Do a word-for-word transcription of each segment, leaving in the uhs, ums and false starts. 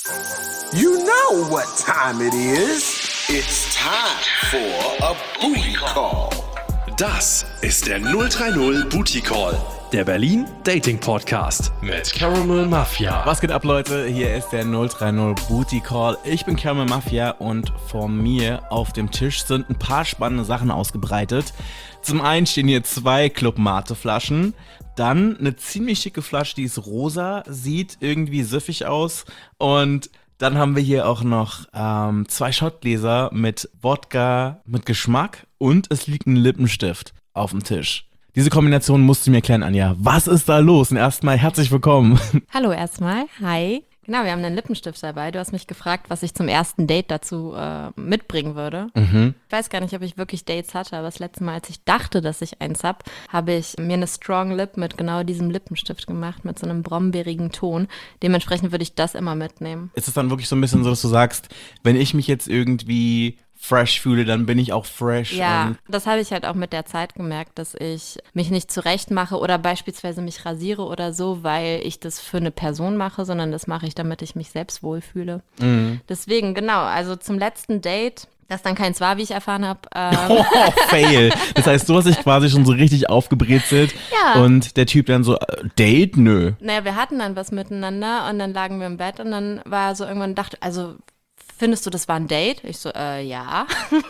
You know what time it is. It's time for a booty call. Das ist der null drei null Booty Call, der Berlin Dating Podcast mit Caramel Mafia. Was geht ab, Leute? Hier ist der null drei null Booty Call. Ich bin Caramel Mafia und vor mir auf dem Tisch sind ein paar spannende Sachen ausgebreitet. Zum einen stehen hier zwei Club Mate Flaschen, dann eine ziemlich schicke Flasche, die ist rosa, sieht irgendwie süffig aus, und dann haben wir hier auch noch ähm, zwei Shotgläser mit Wodka mit Geschmack und es liegt ein Lippenstift auf dem Tisch. Diese Kombination musst du mir erklären, Anja. Was ist da los? Und erstmal herzlich willkommen. Hallo erstmal, hi. Genau, wir haben einen Lippenstift dabei. Du hast mich gefragt, was ich zum ersten Date dazu äh, mitbringen würde. Mhm. Ich weiß gar nicht, ob ich wirklich Dates hatte, aber das letzte Mal, als ich dachte, dass ich eins habe, habe ich mir eine Strong Lip mit genau diesem Lippenstift gemacht, mit so einem brombeerigen Ton. Dementsprechend würde ich das immer mitnehmen. Ist es dann wirklich so ein bisschen so, dass du sagst, wenn ich mich jetzt irgendwie fresh fühle, dann bin ich auch fresh. Ja, und das habe ich halt auch mit der Zeit gemerkt, dass ich mich nicht zurecht mache oder beispielsweise mich rasiere oder so, weil ich das für eine Person mache, sondern das mache ich, damit ich mich selbst wohlfühle. Mhm. Deswegen, genau, also zum letzten Date, das dann keins war, wie ich erfahren habe. Ähm. Oh, fail. Das heißt, du hast dich quasi schon so richtig aufgebrezelt. Ja. Und der Typ dann so, äh, Date? Nö. Naja, wir hatten dann was miteinander und dann lagen wir im Bett und dann war er so irgendwann, dachte, also findest du, das war ein Date? Ich so, äh, ja.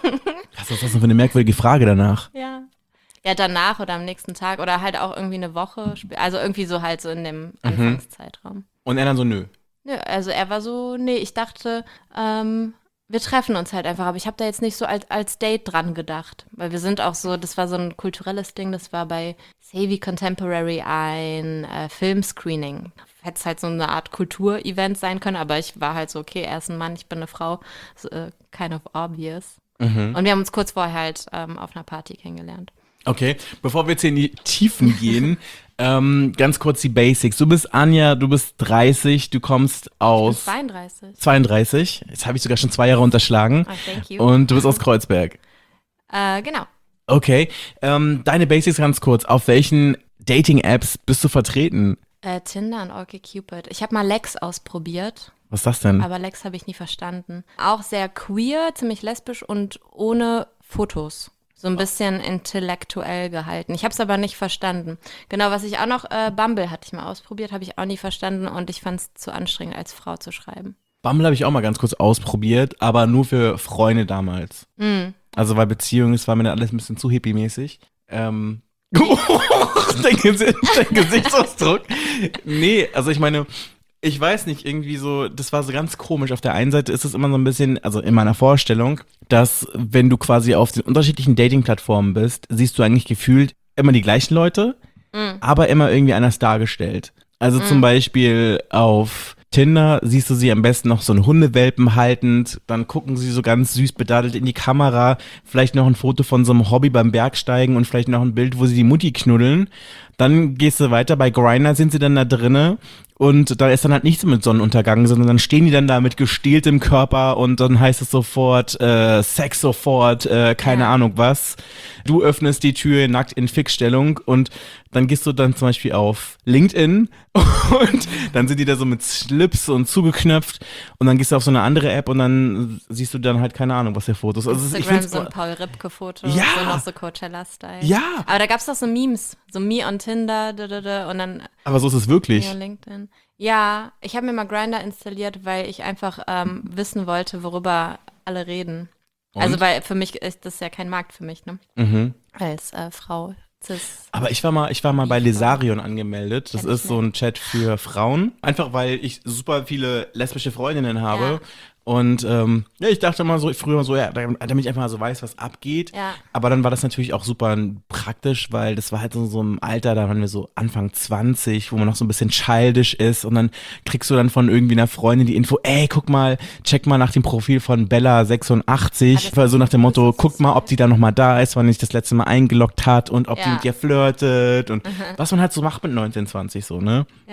Was ist das denn für eine merkwürdige Frage danach? Ja. Ja, danach oder am nächsten Tag oder halt auch irgendwie eine Woche, also irgendwie so halt so in dem Anfangszeitraum. Und er dann so, nö. Nö, also er war so, nee, ich dachte, ähm, wir treffen uns halt einfach, aber ich habe da jetzt nicht so als, als Date dran gedacht, weil wir sind auch so, das war so ein kulturelles Ding, das war bei Savvy Contemporary ein äh, Filmscreening. Hätte es halt so eine Art Kulturevent sein können, aber ich war halt so, okay, er ist ein Mann, ich bin eine Frau, so, äh, kind of obvious. Mhm. Und wir haben uns kurz vorher halt ähm, auf einer Party kennengelernt. Okay, bevor wir jetzt hier in die Tiefen gehen, ähm, ganz kurz die Basics. Du bist Anja, du bist dreißig, du kommst aus... Ich bin zweiunddreißig. zweiunddreißig, jetzt habe ich sogar schon zwei Jahre unterschlagen. Oh, thank you. Und du bist aus Kreuzberg. Äh, genau. Okay, ähm, deine Basics ganz kurz. Auf welchen Dating-Apps bist du vertreten? Äh, Tinder und OkCupid. Ich habe mal Lex ausprobiert. Was ist das denn? Aber Lex habe ich nie verstanden. Auch sehr queer, ziemlich lesbisch und ohne Fotos. So ein bisschen intellektuell gehalten. Ich habe es aber nicht verstanden. Genau, was ich auch noch, äh, Bumble hatte ich mal ausprobiert, habe ich auch nie verstanden und ich fand es zu anstrengend, als Frau zu schreiben. Bumble habe ich auch mal ganz kurz ausprobiert, aber nur für Freunde damals. Mm. Also weil Beziehung, es war mir dann alles ein bisschen zu hippie-mäßig. Ähm... dein, Gesicht, dein Gesichtsausdruck. Nee, also ich meine, ich weiß nicht, irgendwie so, das war so ganz komisch. Auf der einen Seite ist es immer so ein bisschen, also in meiner Vorstellung, dass wenn du quasi auf den unterschiedlichen Dating-Plattformen bist, siehst du eigentlich gefühlt immer die gleichen Leute, mm. aber immer irgendwie anders dargestellt. Also mm. zum Beispiel auf Tinder siehst du sie am besten noch so einen Hundewelpen haltend, dann gucken sie so ganz süß bedaddelt in die Kamera, vielleicht noch ein Foto von so einem Hobby beim Bergsteigen und vielleicht noch ein Bild, wo sie die Mutti knuddeln. Dann gehst du weiter, bei Grindr sind sie dann da drinne und da ist dann halt nichts mit Sonnenuntergang, sondern dann stehen die dann da mit gestähltem Körper und dann heißt es sofort, äh, Sex sofort, äh, keine ja. Ahnung was. Du öffnest die Tür nackt in Fixstellung und dann gehst du dann zum Beispiel auf LinkedIn und dann sind die da so mit Slips und zugeknöpft und dann gehst du auf so eine andere App und dann siehst du dann halt keine Ahnung, was für Fotos. Also Instagram, ich so ein Paul Ripke-Foto, ja. so noch so Coachella-Style. Ja. Aber da gab es doch so Memes, so Me on Tinder da, da, da, und dann aber so ist es wirklich. Me on LinkedIn. Ja, ich habe mir mal Grindr installiert, weil ich einfach ähm, wissen wollte, worüber alle reden. Und? Also weil für mich ist das ja kein Markt für mich, ne? Mhm. Als äh, Frau. Cis. Aber ich war mal, ich war mal bei Lesarion angemeldet. Das ist so ein Chat für Frauen. Einfach weil ich super viele lesbische Freundinnen habe. Ja. Und ähm, ja, ich dachte mal so, früher so, ja, damit ich einfach mal so weiß, was abgeht. Ja. Aber dann war das natürlich auch super praktisch, weil das war halt so, so ein Alter, da waren wir so Anfang zwanzig, wo man noch so ein bisschen childish ist. Und dann kriegst du dann von irgendwie einer Freundin die Info, ey, guck mal, check mal nach dem Profil von Bella sechsundachtzig. Ah, so nach dem Motto, guck mal, ob die da nochmal da ist, wann die sich das letzte Mal eingeloggt hat und ob ja. die mit dir flirtet. Und mhm. was man halt so macht mit neunzehn, zwanzig so, ne? Ja.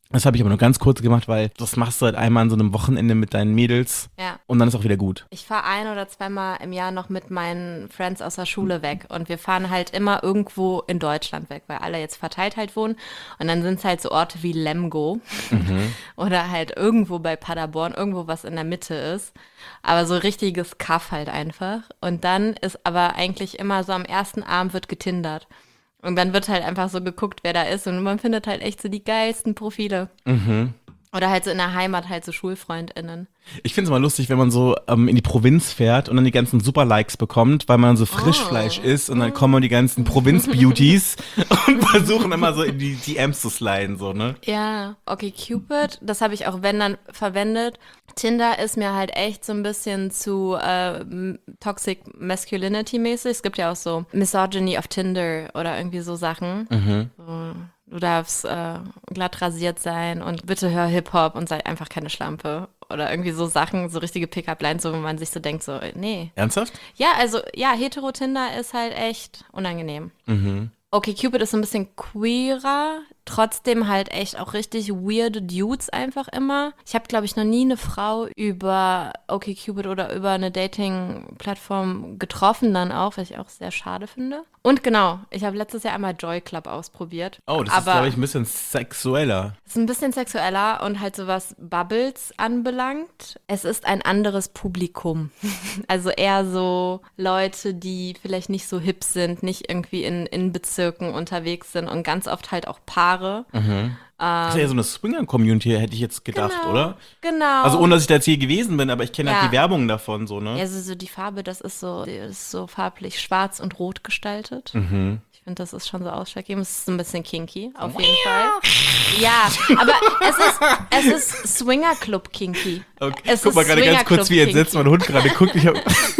Das habe ich aber nur ganz kurz gemacht, weil das machst du halt einmal an so einem Wochenende mit deinen Mädels Ja. und dann ist auch wieder gut. Ich fahre ein oder zweimal im Jahr noch mit meinen Friends aus der Schule weg und wir fahren halt immer irgendwo in Deutschland weg, weil alle jetzt verteilt halt wohnen und dann sind es halt so Orte wie Lemgo mhm. oder halt irgendwo bei Paderborn, irgendwo was in der Mitte ist, aber so richtiges Kaff halt einfach und dann ist aber eigentlich immer so am ersten Abend wird getindert. Und dann wird halt einfach so geguckt, wer da ist. Und man findet halt echt so die geilsten Profile. Mhm. Oder halt so in der Heimat halt so SchulfreundInnen. Ich finde es immer lustig, wenn man so ähm, in die Provinz fährt und dann die ganzen Super-Likes bekommt, weil man so Frischfleisch Oh. isst und dann kommen die ganzen Provinz-Beauties und versuchen immer so in die D Ms zu sliden, so, ne? Ja, okay, Cupid, das habe ich auch wenn dann verwendet. Tinder ist mir halt echt so ein bisschen zu äh, Toxic Masculinity mäßig. Es gibt ja auch so Misogyny auf Tinder oder irgendwie so Sachen. Mhm. So. Du darfst äh, glatt rasiert sein und bitte hör Hip-Hop und sei einfach keine Schlampe. Oder irgendwie so Sachen, so richtige Pick-up-Lines, so, wo man sich so denkt, so, nee. Ernsthaft? Ja, also, ja, Hetero-Tinder ist halt echt unangenehm. Mhm. Okay, Cupid ist so ein bisschen queerer, trotzdem halt echt auch richtig weirde Dudes einfach immer. Ich habe, glaube ich, noch nie eine Frau über OkCupid oder über eine Dating-Plattform getroffen dann auch, was ich auch sehr schade finde. Und genau, ich habe letztes Jahr einmal Joy Club ausprobiert. Oh, das ist, glaube ich, ein bisschen sexueller. Ist ein bisschen sexueller und halt so was Bubbles anbelangt. Es ist ein anderes Publikum. Also eher so Leute, die vielleicht nicht so hip sind, nicht irgendwie in, in Bezirken unterwegs sind und ganz oft halt auch Paare. Mhm. Das ist ja so eine Swinger-Community, hätte ich jetzt gedacht, genau, oder? Genau. Also ohne, dass ich da jetzt hier gewesen bin, aber ich kenne ja. halt die Werbung davon, so, ne? Ja, also so die Farbe, das ist so, die ist so farblich schwarz und rot gestaltet. Mhm. Ich finde, das ist schon so ausschlaggebend. Es ist so ein bisschen kinky, auf jeden Fall. Ja, aber es ist, es ist Swinger-Club-kinky. Okay. Es Guck mal gerade ganz kurz, wie entsetzt mein Hund gerade guckt. Ich hab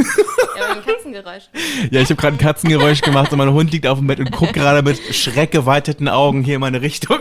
ja, ein Katzengeräusch. Ja, ich habe gerade ein Katzengeräusch gemacht und mein Hund liegt auf dem Bett und guckt gerade mit schreckgeweiteten Augen hier in meine Richtung.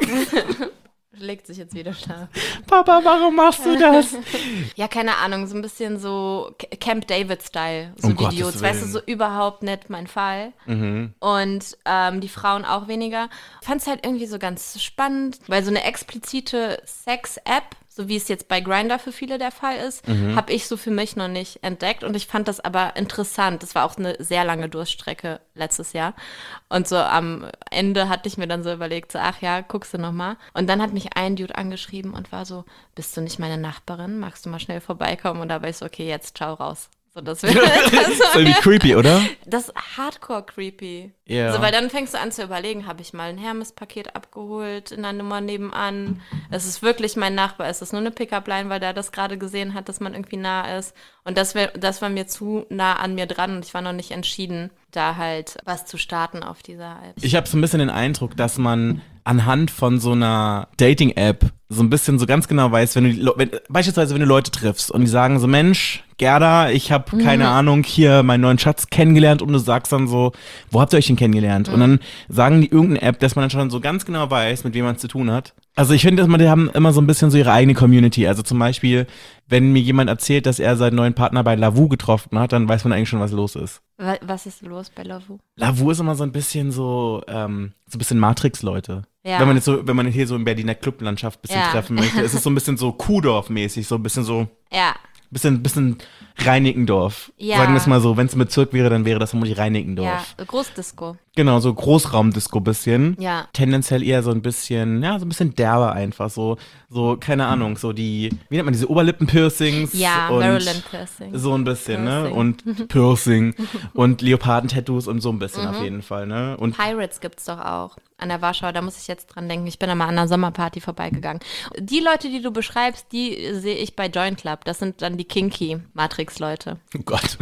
Legt sich jetzt wieder schlafen. Papa, warum machst du das? Ja, keine Ahnung, so ein bisschen so Camp David-Style, so um Videos. Weißt du, so überhaupt nicht mein Fall. Mhm. Und ähm, die Frauen auch weniger. Ich fand es halt irgendwie so ganz spannend, weil so eine explizite Sex-App, so wie es jetzt bei Grindr für viele der Fall ist, mhm. habe ich so für mich noch nicht entdeckt. Und ich fand das aber interessant. Das war auch eine sehr lange Durststrecke letztes Jahr. Und so am Ende hatte ich mir dann so überlegt, so, ach ja, guckst du noch mal. Und dann hat mich ein Dude angeschrieben und war so, bist du nicht meine Nachbarin? Magst du mal schnell vorbeikommen? Und da war ich so, okay, jetzt ciao raus. So, das wäre das ist irgendwie creepy, oder? Das ist hardcore creepy. Ja. Yeah. So, weil dann fängst du an zu überlegen, habe ich mal ein Hermes-Paket abgeholt in der Nummer nebenan? Es ist wirklich mein Nachbar. Es ist nur eine Pickup-Line, weil der das gerade gesehen hat, dass man irgendwie nah ist. Und das, wär, das war mir zu nah an mir dran und ich war noch nicht entschieden, da halt was zu starten auf dieser App. Ich habe so ein bisschen den Eindruck, dass man anhand von so einer Dating-App so ein bisschen so ganz genau weiß, wenn du, wenn, beispielsweise wenn du Leute triffst und die sagen so, Mensch, Gerda, ich habe keine mhm. Ahnung, hier meinen neuen Schatz kennengelernt und du sagst dann so, wo habt ihr euch denn kennengelernt? Mhm. Und dann sagen die irgendeine App, dass man dann schon so ganz genau weiß, mit wem man es zu tun hat. Also ich finde, dass man, die haben immer so ein bisschen so ihre eigene Community. Also zum Beispiel, wenn mir jemand erzählt, dass er seinen neuen Partner bei Lavu getroffen hat, dann weiß man eigentlich schon, was los ist. Was ist los bei Lavu? Lavu ist immer so ein bisschen so, ähm, so ein bisschen Matrix-Leute. Ja. Wenn man jetzt so, wenn man hier so in Berliner Clublandschaft ein bisschen ja. treffen möchte, ist es so ein bisschen so Kuhdorf-mäßig, so ein bisschen so. Ja. Bisschen, bisschen Reinickendorf. Ja. Sagen wir es mal so, wenn es ein Bezirk wäre, dann wäre das vermutlich Reinickendorf. Ja, Großdisco. Genau, so Großraumdisco bisschen. Ja. Tendenziell eher so ein bisschen, ja, so ein bisschen derber einfach. So, so keine Ahnung, so die, wie nennt man diese Oberlippenpiercings? Ja, und Marilyn Piercing. So ein bisschen, Piercing. ne? Und Piercing und Leoparden-Tattoos und so ein bisschen mhm. auf jeden Fall, ne? Und Pirates gibt's doch auch. An der Warschau, da muss ich jetzt dran denken. Ich bin da mal an einer Sommerparty vorbeigegangen. Die Leute, die du beschreibst, die sehe ich bei Joint Club. Das sind dann die kinky Matrix-Leute. Oh Gott.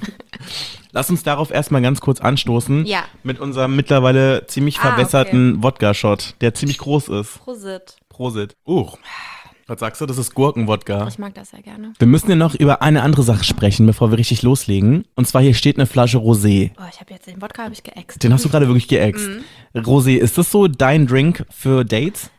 Lass uns darauf erstmal ganz kurz anstoßen. Ja. Mit unserem mittlerweile ziemlich Ah, verbesserten okay. Wodka-Shot, der ziemlich groß ist. Prosit. Prosit. Uh. Was sagst du? Das ist Gurkenwodka. Ich mag das sehr gerne. Wir müssen ja noch über eine andere Sache sprechen, bevor wir richtig loslegen. Und zwar hier steht eine Flasche Rosé. Oh, ich habe jetzt den Wodka habe ich geäxt. Den hast du gerade wirklich geäxt. Mhm. Rosé, ist das so dein Drink für Dates?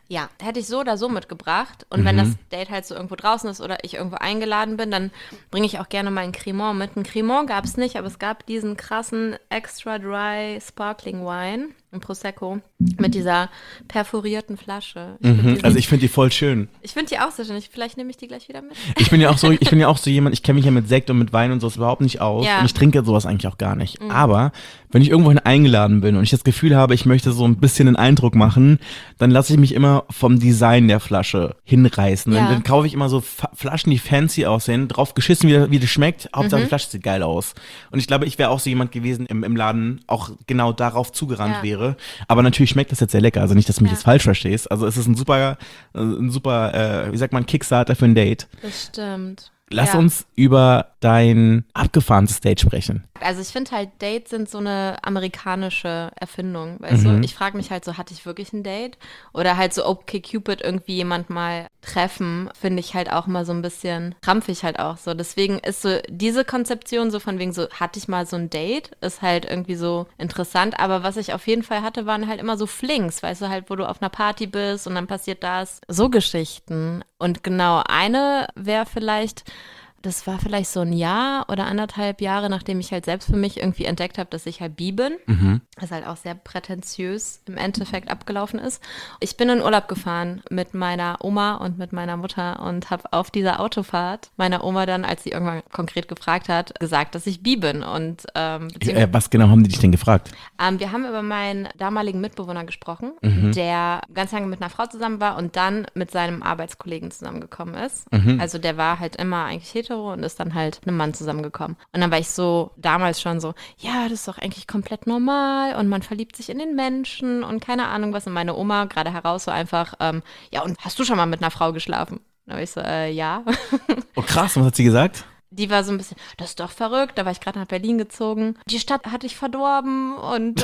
Ja, hätte ich so oder so mitgebracht. Und mhm. wenn das Date halt so irgendwo draußen ist oder ich irgendwo eingeladen bin, dann bringe ich auch gerne mal ein Cremant mit. Ein Cremant gab es nicht, aber es gab diesen krassen Extra Dry Sparkling Wine, ein Prosecco, mit dieser perforierten Flasche. Ich mhm. Also ich finde die voll schön. Ich finde die auch sehr schön. Ich, vielleicht nehme ich die gleich wieder mit. Ich bin ja auch so, ich bin ja auch so jemand, ich kenne mich ja mit Sekt und mit Wein und sowas überhaupt nicht aus. Ja. Und ich trinke sowas eigentlich auch gar nicht. Mhm. Aber wenn ich irgendwohin eingeladen bin und ich das Gefühl habe, ich möchte so ein bisschen einen Eindruck machen, dann lasse ich mich immer vom Design der Flasche hinreißen. Ja. Dann, dann kaufe ich immer so F- Flaschen, die fancy aussehen, drauf geschissen, wie, wie das schmeckt. Hauptsache mhm. die Flasche sieht geil aus. Und ich glaube, ich wäre auch so jemand gewesen im, im Laden, auch genau darauf zugerannt ja. wäre. Aber natürlich schmeckt das jetzt sehr lecker. Also nicht, dass du mich ja. jetzt falsch verstehst. Also es ist ein super, ein super, äh, wie sagt man, Kickstarter für ein Date. Das stimmt. Lass ja. uns über dein abgefahrenes Date sprechen. Also ich finde halt, Dates sind so eine amerikanische Erfindung, weißt mhm. du? Ich frage mich halt so, hatte ich wirklich ein Date? Oder halt so, okay, Cupid irgendwie jemand mal treffen, finde ich halt auch mal so ein bisschen krampfig halt auch so. Deswegen ist so diese Konzeption so von wegen so, hatte ich mal so ein Date, ist halt irgendwie so interessant. Aber was ich auf jeden Fall hatte, waren halt immer so Flings, weißt du, halt, wo du auf einer Party bist und dann passiert das. So Geschichten. Und genau, eine wäre vielleicht... Das war vielleicht so ein Jahr oder anderthalb Jahre, nachdem ich halt selbst für mich irgendwie entdeckt habe, dass ich halt bi bin. Mhm. Was halt auch sehr prätentiös im Endeffekt abgelaufen ist. Ich bin in Urlaub gefahren mit meiner Oma und mit meiner Mutter und habe auf dieser Autofahrt meiner Oma dann, als sie irgendwann konkret gefragt hat, gesagt, dass ich bi bin. Und, ähm, äh, was genau haben die dich denn gefragt? Ähm, wir haben über meinen damaligen Mitbewohner gesprochen, mhm. der ganz lange mit einer Frau zusammen war und dann mit seinem Arbeitskollegen zusammengekommen ist. Mhm. Also der war halt immer eigentlich hetero und ist dann halt mit einem Mann zusammengekommen. Und dann war ich so, damals schon so, ja, das ist doch eigentlich komplett normal und man verliebt sich in den Menschen und keine Ahnung was. Und meine Oma gerade heraus so einfach, ähm, ja, und hast du schon mal mit einer Frau geschlafen? Da war ich so, äh, ja. Oh krass, was hat sie gesagt? Die war so ein bisschen, das ist doch verrückt, da war ich gerade nach Berlin gezogen. Die Stadt hatte ich verdorben und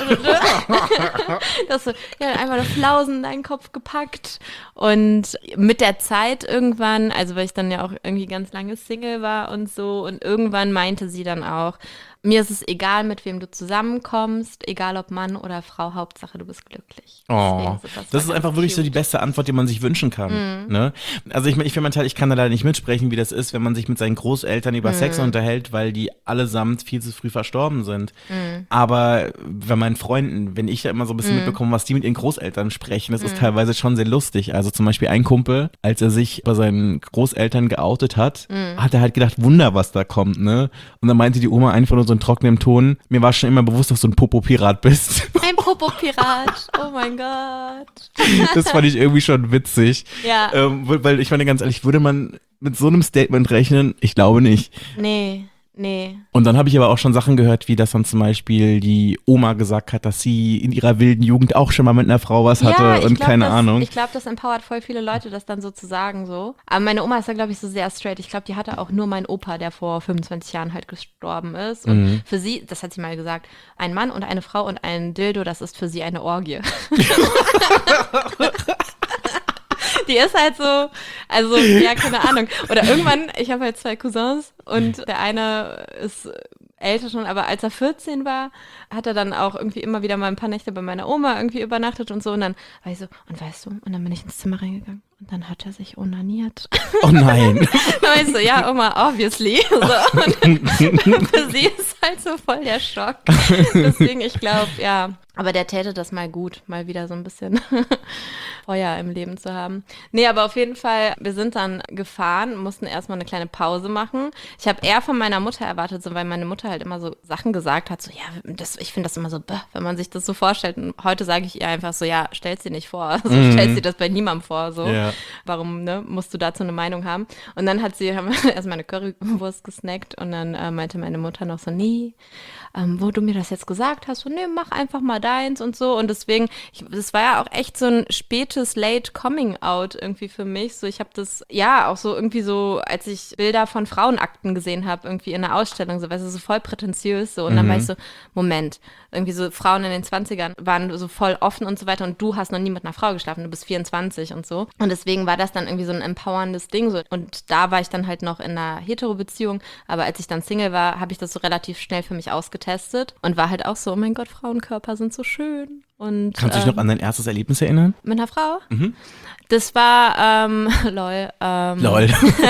das so, ja, einmal eine Flausen in deinen Kopf gepackt. Und mit der Zeit irgendwann, also weil ich dann ja auch irgendwie ganz lange Single war und so, und irgendwann meinte sie dann auch, mir ist es egal, mit wem du zusammenkommst, egal ob Mann oder Frau, Hauptsache du bist glücklich. Oh, so, das, das ist einfach wirklich cute. So die beste Antwort, die man sich wünschen kann. Mm. Ne? Also ich, ich für meinen Teil, ich kann da leider nicht mitsprechen, wie das ist, wenn man sich mit seinen Großeltern über mm. Sex unterhält, weil die allesamt viel zu früh verstorben sind. Mm. Aber bei meinen Freunden, wenn ich da immer so ein bisschen mm. mitbekomme, was die mit ihren Großeltern sprechen, das mm. ist teilweise schon sehr lustig. Also zum Beispiel ein Kumpel, als er sich bei seinen Großeltern geoutet hat, mm. hat er halt gedacht, Wunder, was da kommt. Ne? Und dann meinte die Oma einfach nur so in trockenem Ton, mir war schon immer bewusst, dass du ein Popo-Pirat bist. Ein Popo-Pirat, oh mein Gott. Das fand ich irgendwie schon witzig. Ja. Ähm, weil ich meine, ganz ehrlich, würde man mit so einem Statement rechnen? Ich glaube nicht. Nee. Nee. Und dann habe ich aber auch schon Sachen gehört, wie dass dann zum Beispiel die Oma gesagt hat, dass sie in ihrer wilden Jugend auch schon mal mit einer Frau was hatte ja, und glaub, keine das, Ahnung. Ich glaube, das empowert voll viele Leute, das dann so zu sagen so. Aber meine Oma ist da, glaube ich, so sehr straight. Ich glaube, die hatte auch nur meinen Opa, der vor fünfundzwanzig Jahren halt gestorben ist. Und mhm. für sie, das hat sie mal gesagt, ein Mann und eine Frau und ein Dildo, das ist für sie eine Orgie. Die ist halt so, also, ja, keine Ahnung. Oder irgendwann, ich habe halt zwei Cousins und der eine ist älter schon, aber als er vierzehn war, hat er dann auch irgendwie immer wieder mal ein paar Nächte bei meiner Oma irgendwie übernachtet und so. Und dann war ich so, und weißt du, und dann bin ich ins Zimmer reingegangen und dann hat er sich onaniert. Oh nein. Dann war ich so, ja, Oma, obviously. So. Und für sie ist halt so voll der Schock. Deswegen, ich glaube, ja. Aber der täte das mal gut, mal wieder so ein bisschen Feuer im Leben zu haben. Nee, aber auf jeden Fall, wir sind dann gefahren, mussten erstmal eine kleine Pause machen. Ich habe eher von meiner Mutter erwartet, so, weil meine Mutter halt immer so Sachen gesagt hat, so, ja, das, ich finde das immer so, bäh, wenn man sich das so vorstellt. Und heute sage ich ihr einfach so, ja, stell's dir nicht vor. Also, mhm. Stellst dir das bei niemandem vor, so. Ja. Warum, ne, musst du dazu eine Meinung haben? Und dann hat sie, haben wir erstmal eine Currywurst gesnackt und dann äh, meinte meine Mutter noch so, nee, ähm, wo du mir das jetzt gesagt hast, so, nee, mach einfach mal deins und so. Und deswegen, ich, das war ja auch echt so ein spätes Late Coming Out irgendwie für mich. So, ich habe das, ja, auch so irgendwie so, als ich Bilder von Frauenakten gesehen habe, irgendwie in einer Ausstellung, so, weißt du, so voll prätentiös, so. Und mhm. dann war ich so, Moment, irgendwie so Frauen in den zwanzigern waren so voll offen und so weiter und du hast noch nie mit einer Frau geschlafen, du bist vierundzwanzig und so. Und deswegen war das dann irgendwie so ein empowerndes Ding, so. Und da war ich dann halt noch in einer Hetero-Beziehung, aber als ich dann Single war, habe ich das so relativ schnell für mich ausgetestet und war halt auch so, oh mein Gott, Frauenkörper sind so schön Und, Kannst du dich ähm, noch an dein erstes Erlebnis erinnern? mit einer Frau? Mhm. Das war, ähm, lol. Ähm, Lol.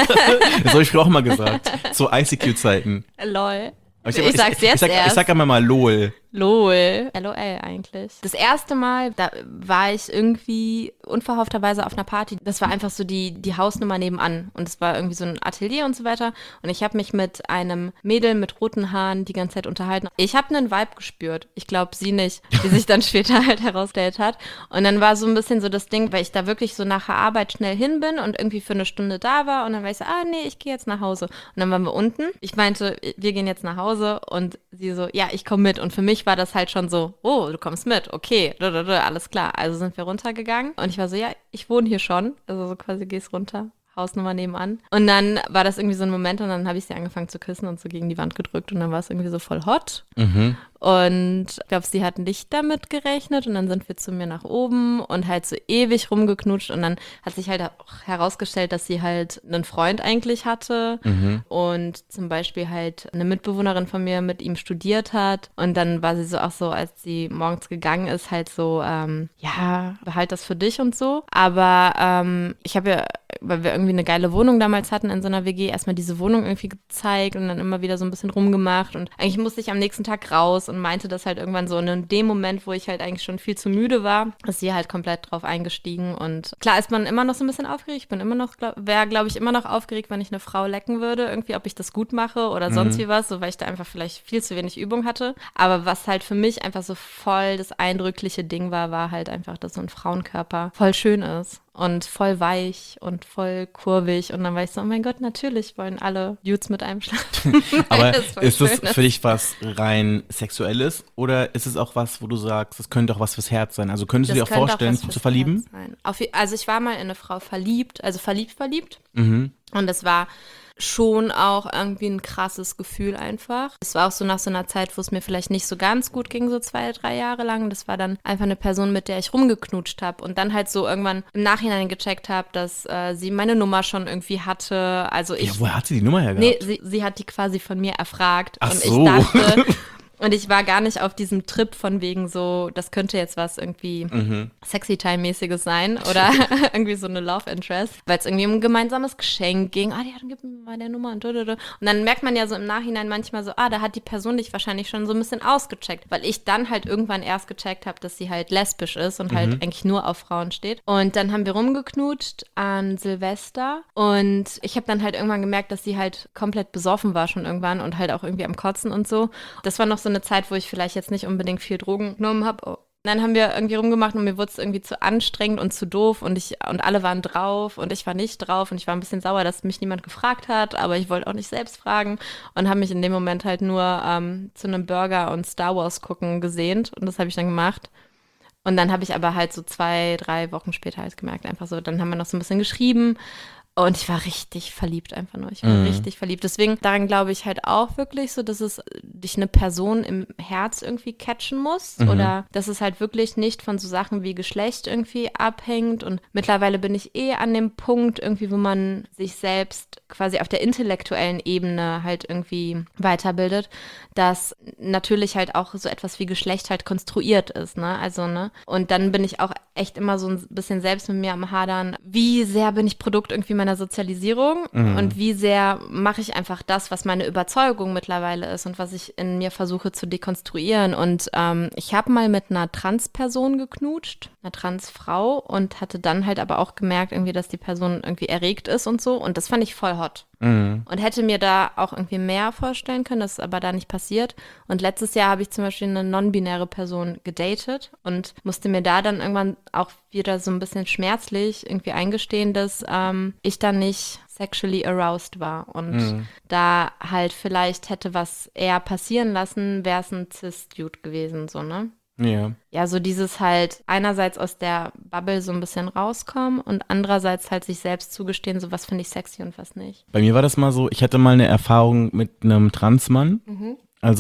Das habe ich früher auch mal gesagt. Zu I C Q-Zeiten. Lol. Aber Ich sag's jetzt ich sag, erst. Ich sag immer mal LOL. LOL. L O L eigentlich. Das erste Mal, da war ich irgendwie unverhoffterweise auf einer Party. Das war einfach so die, die Hausnummer nebenan. Und es war irgendwie so ein Atelier und so weiter. Und ich habe mich mit einem Mädel mit roten Haaren die ganze Zeit unterhalten. Ich habe einen Vibe gespürt. Ich glaube, sie nicht, wie sich dann später halt herausgestellt hat. Und dann war so ein bisschen so das Ding, weil ich da wirklich so nach der Arbeit schnell hin bin und irgendwie für eine Stunde da war. Und dann war ich so, ah nee, ich gehe jetzt nach Hause. Und dann waren wir unten. Ich meinte, wir gehen jetzt nach Hause. Und sie so, ja, ich komme mit. Und für mich war das halt schon so, oh, du kommst mit, okay, alles klar. Also sind wir runtergegangen und ich war so, ja, ich wohne hier schon. Also so quasi gehst runter, Hausnummer nebenan. Und dann war das irgendwie so ein Moment und dann habe ich sie angefangen zu küssen und so gegen die Wand gedrückt und dann war es irgendwie so voll hot. Mhm. Und ich glaube, sie hat nicht damit gerechnet und dann sind wir zu mir nach oben und halt so ewig rumgeknutscht und dann hat sich halt auch herausgestellt, dass sie halt einen Freund eigentlich hatte Mhm. und zum Beispiel halt eine Mitbewohnerin von mir mit ihm studiert hat und dann war sie so auch so, als sie morgens gegangen ist, halt so, ähm, ja, behalt das für dich und so. Aber ähm, ich habe ja, weil wir irgendwie eine geile Wohnung damals hatten in so einer W G, erstmal diese Wohnung irgendwie gezeigt und dann immer wieder so ein bisschen rumgemacht und eigentlich musste ich am nächsten Tag raus und meinte das halt irgendwann so. Und in dem Moment, wo ich halt eigentlich schon viel zu müde war, ist sie halt komplett drauf eingestiegen. Und klar ist man immer noch so ein bisschen aufgeregt. Ich bin immer noch, glaub, wäre, glaube ich, immer noch aufgeregt, wenn ich eine Frau lecken würde. Irgendwie, ob ich das gut mache oder Mhm. sonst wie was, so weil ich da einfach vielleicht viel zu wenig Übung hatte. Aber was halt für mich einfach so voll das eindrückliche Ding war, war halt einfach, dass so ein Frauenkörper voll schön ist. Und voll weich und voll kurvig. Und dann war ich so, oh mein Gott, natürlich wollen alle Dudes mit einem schlafen. Aber Das voll ist das schön für dich was rein Sexuelles oder ist es auch was, wo du sagst, das könnte auch was fürs Herz sein? Also könntest du dir auch könnte vorstellen, was dich zu fürs verlieben? Herz sein. Auf, je- also ich war mal in eine Frau verliebt, also verliebt, verliebt. Mhm. Und es war schon auch irgendwie ein krasses Gefühl einfach. Es war auch so nach so einer Zeit, wo es mir vielleicht nicht so ganz gut ging, so zwei, drei Jahre lang. Das war dann einfach eine Person, mit der ich rumgeknutscht habe und dann halt so irgendwann im Nachhinein gecheckt habe, dass äh, sie meine Nummer schon irgendwie hatte. Also ich, Ja, woher hat sie die Nummer her gehabt? nee, sie, sie hat die quasi von mir erfragt. Ach und so. ich dachte, und ich war gar nicht auf diesem Trip von wegen so, das könnte jetzt was irgendwie Mhm. Sexy-Time-mäßiges sein oder irgendwie so eine Love Interest, weil es irgendwie um ein gemeinsames Geschenk ging. Ah, die hat, gib mir mal der Nummer und dödödö. Und dann merkt man ja so im Nachhinein manchmal so, ah, da hat die Person dich wahrscheinlich schon so ein bisschen ausgecheckt, weil ich dann halt irgendwann erst gecheckt habe, dass sie halt lesbisch ist und halt eigentlich nur auf Frauen steht. Und dann haben wir rumgeknutscht an Silvester und ich habe dann halt irgendwann gemerkt, dass sie halt komplett besoffen war schon irgendwann und halt auch irgendwie am Kotzen und so. Das war noch so eine Zeit, wo ich vielleicht jetzt nicht unbedingt viel Drogen genommen habe. Oh. Dann haben wir irgendwie rumgemacht und mir wurde es irgendwie zu anstrengend und zu doof und ich und alle waren drauf und ich war nicht drauf und ich war ein bisschen sauer, dass mich niemand gefragt hat, aber ich wollte auch nicht selbst fragen und habe mich in dem Moment halt nur ähm, zu einem Burger und Star Wars gucken gesehnt und das habe ich dann gemacht. Und dann habe ich aber halt so zwei, drei Wochen später halt gemerkt, einfach so, dann haben wir noch so ein bisschen geschrieben. Und ich war richtig verliebt einfach nur. Ich war Mhm. richtig verliebt. Deswegen, daran glaube ich halt auch wirklich so, dass es dich eine Person im Herz irgendwie catchen muss. Mhm. Oder dass es halt wirklich nicht von so Sachen wie Geschlecht irgendwie abhängt. Und mittlerweile bin ich eh an dem Punkt irgendwie, wo man sich selbst quasi auf der intellektuellen Ebene halt irgendwie weiterbildet, dass natürlich halt auch so etwas wie Geschlecht halt konstruiert ist, ne? Also, ne? Und dann bin ich auch echt immer so ein bisschen selbst mit mir am Hadern, wie sehr bin ich Produkt irgendwie meiner Sozialisierung Mhm. und wie sehr mache ich einfach das, was meine Überzeugung mittlerweile ist und was ich in mir versuche zu dekonstruieren. Und ähm, ich habe mal mit einer Transperson geknutscht, einer Transfrau und hatte dann halt aber auch gemerkt irgendwie, dass die Person irgendwie erregt ist und so und das fand ich voll hot. Mhm. Und hätte mir da auch irgendwie mehr vorstellen können, das ist aber da nicht passiert. Und letztes Jahr habe ich zum Beispiel eine non-binäre Person gedatet und musste mir da dann irgendwann auch wieder so ein bisschen schmerzlich irgendwie eingestehen, dass ähm, ich da nicht sexually aroused war. Und Mhm. da halt vielleicht hätte was eher passieren lassen, wäre es ein Cis-Dude gewesen, so, ne? Ja. Ja, so dieses halt einerseits aus der Bubble so ein bisschen rauskommen und andererseits halt sich selbst zugestehen, so was finde ich sexy und was nicht. Bei mir war das mal so, ich hatte mal eine Erfahrung mit einem Transmann. Mhm. Also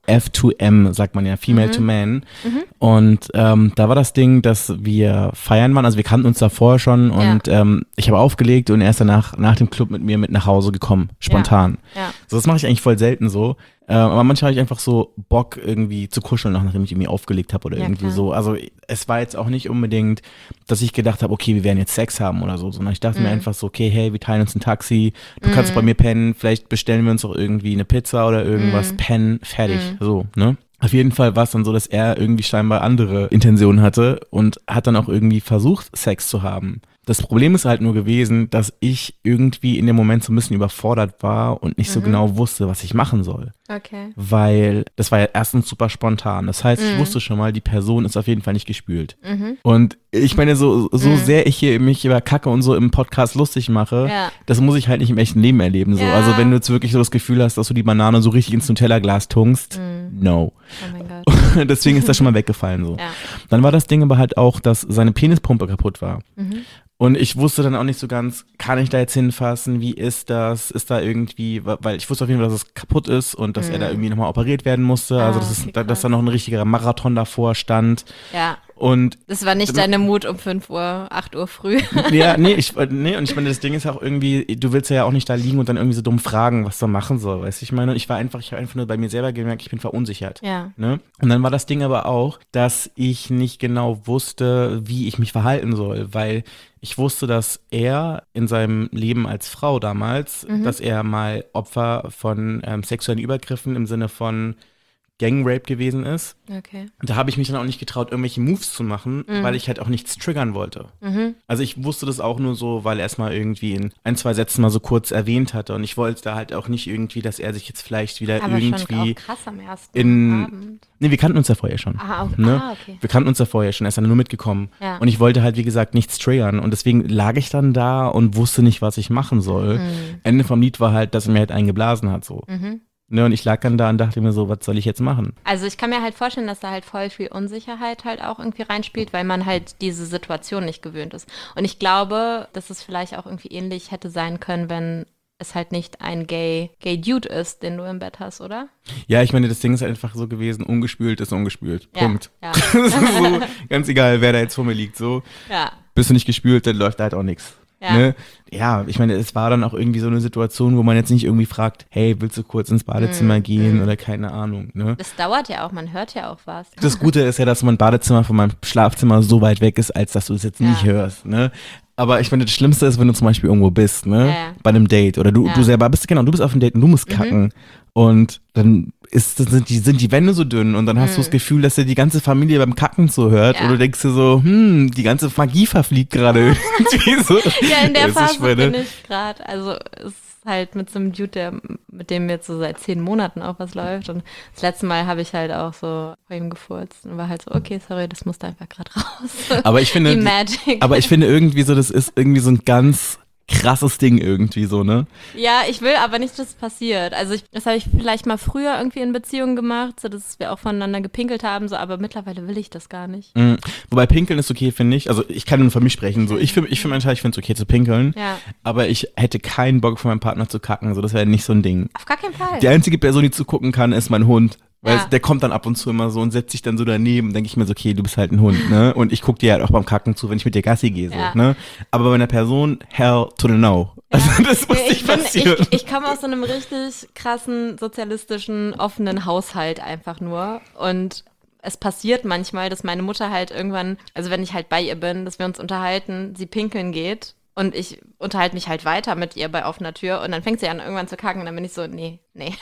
F to M, sagt man ja, Female Mhm. to Man. Mhm. Und ähm, da war das Ding, dass wir feiern waren, also wir kannten uns da vorher schon und ähm, ich habe aufgelegt und er ist danach nach dem Club mit mir mit nach Hause gekommen, spontan. Ja. So, das mache ich eigentlich voll selten so. Ähm, aber manchmal habe ich einfach so Bock, irgendwie zu kuscheln, auch nachdem ich irgendwie aufgelegt habe oder Ja, irgendwie klar. so. Also es war jetzt auch nicht unbedingt, dass ich gedacht habe, okay, wir werden jetzt Sex haben oder so, sondern ich dachte mir Mhm. einfach so, okay, hey, wir teilen uns ein Taxi, du kannst Mhm. bei mir pennen, vielleicht bestellen wir uns auch irgendwie eine Pizza oder irgendwas, Mhm. pennen, fertig, Mhm. so, ne? Auf jeden Fall war es dann so, dass er irgendwie scheinbar andere Intentionen hatte und hat dann auch irgendwie versucht, Sex zu haben. Das Problem ist halt nur gewesen, dass ich irgendwie in dem Moment so ein bisschen überfordert war und nicht so Mhm. genau wusste, was ich machen soll. Okay. Weil das war ja erstens super spontan. Das heißt, ich Mhm. wusste schon mal, die Person ist auf jeden Fall nicht gespült. Mhm. Und ich meine, so, so Mhm. sehr ich hier mich über Kacke und so im Podcast lustig mache, Ja. das muss ich halt nicht im echten Leben erleben. So. Ja. Also wenn du jetzt wirklich so das Gefühl hast, dass du die Banane so richtig ins Nutella-Glas tunkst, Mhm. no. Oh mein Gott. Deswegen ist das schon mal weggefallen so. Ja. Dann war das Ding aber halt auch, dass seine Penispumpe kaputt war. Mhm. Und ich wusste dann auch nicht so ganz, kann ich da jetzt hinfassen, wie ist das, ist da irgendwie, weil ich wusste auf jeden Fall, dass es kaputt ist und dass Mhm. er da irgendwie nochmal operiert werden musste, also Ah, das ist, okay, da- dass krass. da noch ein richtiger Marathon davor stand Ja. und Das war nicht deine Mut um fünf Uhr, acht Uhr früh. ja, nee, ich, nee, und ich meine, das Ding ist auch irgendwie, du willst ja auch nicht da liegen und dann irgendwie so dumm fragen, was du machen soll, weißt du, ich meine, und ich war einfach, ich habe einfach nur bei mir selber gemerkt, ich bin verunsichert. Ja. Ne? Und dann war das Ding aber auch, dass ich nicht genau wusste, wie ich mich verhalten soll, weil ich wusste, dass er in seinem Leben als Frau damals, Mhm. dass er mal Opfer von ähm, sexuellen Übergriffen im Sinne von Gangrape gewesen ist. Okay. Da habe ich mich dann auch nicht getraut, irgendwelche Moves zu machen, Mhm. weil ich halt auch nichts triggern wollte. Mhm. Also ich wusste das auch nur so, weil er es mal irgendwie in ein, zwei Sätzen mal so kurz erwähnt hatte und ich wollte da halt auch nicht irgendwie, dass er sich jetzt vielleicht wieder Aber schon irgendwie auch krass am ersten in- Abend. Nee, wir kannten uns ja vorher schon. Ah, okay. Ne? Ah, okay. Wir kannten uns ja vorher schon, er ist dann nur mitgekommen. Ja. Und ich wollte halt, wie gesagt, nichts triggern. Und deswegen lag ich dann da und wusste nicht, was ich machen soll. Mhm. Ende vom Lied war halt, dass er mir halt einen geblasen hat. So. Mhm. Ne? Und ich lag dann da und dachte mir so, was soll ich jetzt machen? Also ich kann mir halt vorstellen, dass da halt voll viel Unsicherheit halt auch irgendwie reinspielt, weil man halt diese Situation nicht gewöhnt ist. Und ich glaube, dass es vielleicht auch irgendwie ähnlich hätte sein können, wenn es halt nicht ein Gay, Gay Dude ist, den du im Bett hast, oder? Ja, ich meine, das Ding ist halt einfach so gewesen, ungespült ist ungespült. Ja, Punkt. ja. Das ist so, ganz egal, wer da jetzt vor mir liegt. So, Ja. bist du nicht gespült, dann läuft da halt auch nichts. Ja. Ne? Ja, ich meine, es war dann auch irgendwie so eine Situation, wo man jetzt nicht irgendwie fragt, hey, willst du kurz ins Badezimmer Mm, gehen mm. oder keine Ahnung, ne? Das dauert ja auch, man hört ja auch was. Das Gute ist ja, dass mein Badezimmer von meinem Schlafzimmer so weit weg ist, als dass du es jetzt Ja. nicht hörst, ne? Aber ich meine, das Schlimmste ist, wenn du zum Beispiel irgendwo bist, ne? Ja, ja. Bei einem Date oder du, Ja. du selber bist, genau, du bist auf einem Date und du musst Mhm. kacken und dann ist, das sind, die, sind die Wände so dünn und dann hast du das Gefühl, dass dir die ganze Familie beim Kacken zuhört Ja. und du denkst dir so, hm, die ganze Magie verfliegt gerade irgendwie so. Ja, in der Weißt du, Phase meine? bin ich gerade. Also es ist halt mit so einem Dude, der, mit dem jetzt so seit zehn Monaten auch was läuft. Und das letzte Mal habe ich halt auch so vor ihm gefurzt und war halt so, okay, sorry, das musste einfach gerade raus. Aber ich finde, Die Magic. aber ich finde irgendwie so, das ist irgendwie so ein ganz krasses Ding irgendwie so, ne? Ja, ich will aber nicht, dass es passiert. Also ich, das habe ich vielleicht mal früher irgendwie in Beziehungen gemacht, so dass wir auch voneinander gepinkelt haben, so, aber mittlerweile will ich das gar nicht. Mhm. Wobei Pinkeln ist okay, finde ich. Also ich kann nur von mir sprechen. So, ich finde ich find manchmal, ich finde es okay zu pinkeln, Ja, aber ich hätte keinen Bock von meinem Partner zu kacken. So, das wäre nicht so ein Ding. auf gar keinen Fall. Die einzige Person, die zugucken kann, ist mein Hund. Weil Ja. der kommt dann ab und zu immer so und setzt sich dann so daneben. Denke ich mir so, okay, du bist halt ein Hund, ne? Und ich gucke dir halt auch beim Kacken zu, wenn ich mit dir Gassi gehe, so, Ja. ne? Aber bei einer Person, hell to the no. Also das muss Ja, nicht ich, bin, passieren. ich, ich komme aus so einem richtig krassen, sozialistischen, offenen Haushalt einfach nur. Und es passiert manchmal, dass meine Mutter halt irgendwann, also wenn ich halt bei ihr bin, dass wir uns unterhalten, sie pinkeln geht und ich unterhalte mich halt weiter mit ihr bei offener Tür und dann fängt sie an irgendwann zu kacken und dann bin ich so, nee, nee.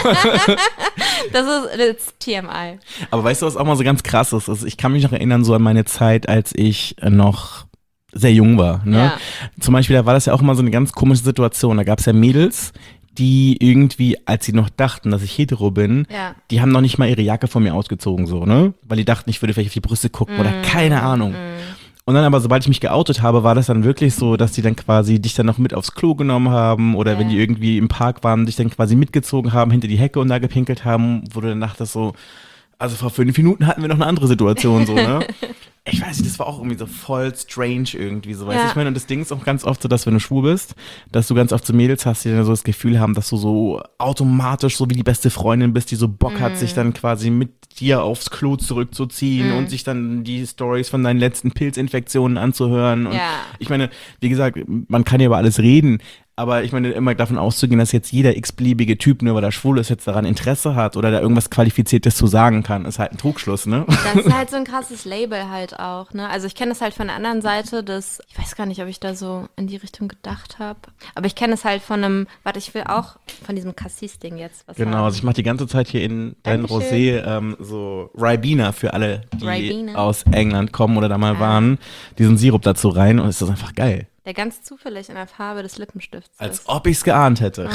Das ist it's T M I. Aber weißt du, was auch mal so ganz krass ist? Also ich kann mich noch erinnern, so an meine Zeit, als ich äh, noch sehr jung war. Ne? Ja. Zum Beispiel, da war das ja auch immer so eine ganz komische Situation. Da gab es ja Mädels, die irgendwie, als sie noch dachten, dass ich hetero bin, Ja. die haben noch nicht mal ihre Jacke von mir ausgezogen, so, ne? Weil die dachten, ich würde vielleicht auf die Brüste gucken oder keine Ahnung. Und dann aber, sobald ich mich geoutet habe, war das dann wirklich so, dass die dann quasi dich dann noch mit aufs Klo genommen haben oder Ja. wenn die irgendwie im Park waren, dich dann quasi mitgezogen haben, hinter die Hecke und da gepinkelt haben, wo du dann dachtest so, Also vor fünf Minuten hatten wir noch eine andere Situation, so, ne? Ich weiß nicht, das war auch irgendwie so voll strange irgendwie, so, weißt du? Ja. Ich meine, und das Ding ist auch ganz oft so, dass wenn du schwul bist, dass du ganz oft so Mädels hast, die dann so das Gefühl haben, dass du so automatisch so wie die beste Freundin bist, die so Bock hat, sich dann quasi mit dir aufs Klo zurückzuziehen und sich dann die Stories von deinen letzten Pilzinfektionen anzuhören. Und Ja. ich meine, wie gesagt, man kann ja über alles reden, aber ich meine, immer davon auszugehen, dass jetzt jeder x-beliebige Typ, nur weil er schwul ist, jetzt daran Interesse hat oder da irgendwas Qualifiziertes zu sagen kann, ist halt ein Trugschluss, ne? Das ist halt so ein krasses Label halt auch, ne? Also ich kenne das halt von der anderen Seite, dass, ich weiß gar nicht, ob ich da so in die Richtung gedacht habe, aber ich kenne es halt von einem, warte, ich will auch von diesem Cassis-Ding jetzt was Genau, haben. also ich mache die ganze Zeit hier in dein Dankeschön. Rosé ähm, so Ribena für alle, die Ribena. aus England kommen oder da mal Ah. waren, diesen Sirup dazu rein und es ist einfach geil. Der ganz zufällig in der Farbe des Lippenstifts Als ist. ob ich es geahnt hätte.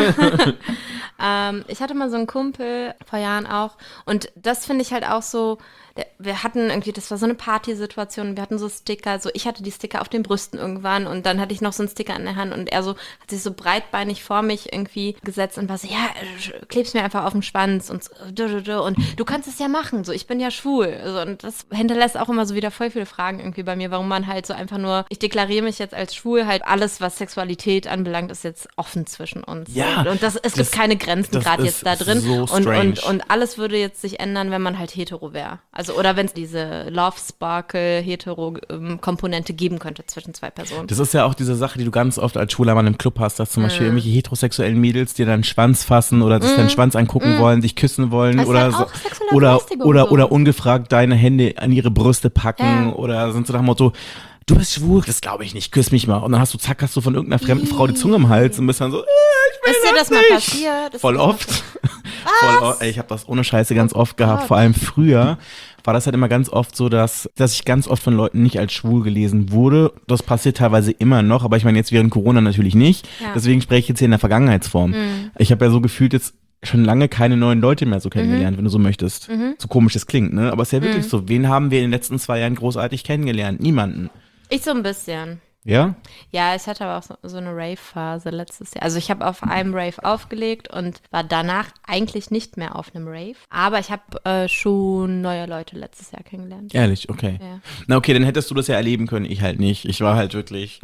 Ähm, ich hatte mal so einen Kumpel vor Jahren auch und das finde ich halt auch so, der, wir hatten irgendwie, das war so eine Partysituation, wir hatten so Sticker, so ich hatte die Sticker auf den Brüsten irgendwann und dann hatte ich noch so einen Sticker in der Hand und er so hat sich so breitbeinig vor mich irgendwie gesetzt und war so, ja, kleb's mir einfach auf den Schwanz und so, und du kannst es ja machen, so ich bin ja schwul. Also, und das hinterlässt auch immer so wieder voll viele Fragen irgendwie bei mir, warum man halt so einfach nur, ich deklariere mich jetzt als schwul, halt alles, was Sexualität anbelangt, ist jetzt offen zwischen uns. Ja, und das, es das- gibt keine Grenzen das gerade ist jetzt da drin. so und, strange. und, und alles würde jetzt sich ändern, wenn man halt hetero wäre. Also, oder wenn es diese Love Sparkle hetero ähm, Komponente geben könnte zwischen zwei Personen. Das ist ja auch diese Sache, die du ganz oft als schwuler Mann im Club hast, dass zum Beispiel irgendwelche heterosexuellen Mädels dir deinen Schwanz fassen oder sich deinen Schwanz angucken wollen, dich küssen wollen Das ist oder halt so, auch sexuelle oder, Belästigung oder, so. oder ungefragt deine Hände an ihre Brüste packen Ja. oder sind so nach dem Motto, du bist schwul, das glaube ich nicht, küss mich mal. Und dann hast du, zack, hast du von irgendeiner fremden Frau die Zunge im Hals und bist dann so, äh, ich will Ist dir das mal nicht. passiert? Ist Voll dir das mal oft. Voll oft. Ey, ich habe das ohne Scheiße ganz oft gehabt. Gott. Vor allem früher war das halt immer ganz oft so, dass, dass ich ganz oft von Leuten nicht als schwul gelesen wurde. Das passiert teilweise immer noch, aber ich meine jetzt während Corona natürlich nicht. Ja. Deswegen spreche ich jetzt hier in der Vergangenheitsform. Mhm. Ich habe ja so gefühlt jetzt schon lange keine neuen Leute mehr so kennengelernt, Mhm. wenn du so möchtest. So komisch das klingt, ne? Aber es ist ja wirklich so. Wen haben wir in den letzten zwei Jahren großartig kennengelernt? Niemanden. Ich so ein bisschen. Ja? Ja, ich hatte aber auch so, so eine Rave-Phase letztes Jahr. Also ich habe auf einem Rave aufgelegt und war danach eigentlich nicht mehr auf einem Rave. Aber ich habe äh, schon neue Leute letztes Jahr kennengelernt. Ehrlich, okay. Ja. Na okay, dann hättest du das ja erleben können, ich halt nicht. Ich war halt wirklich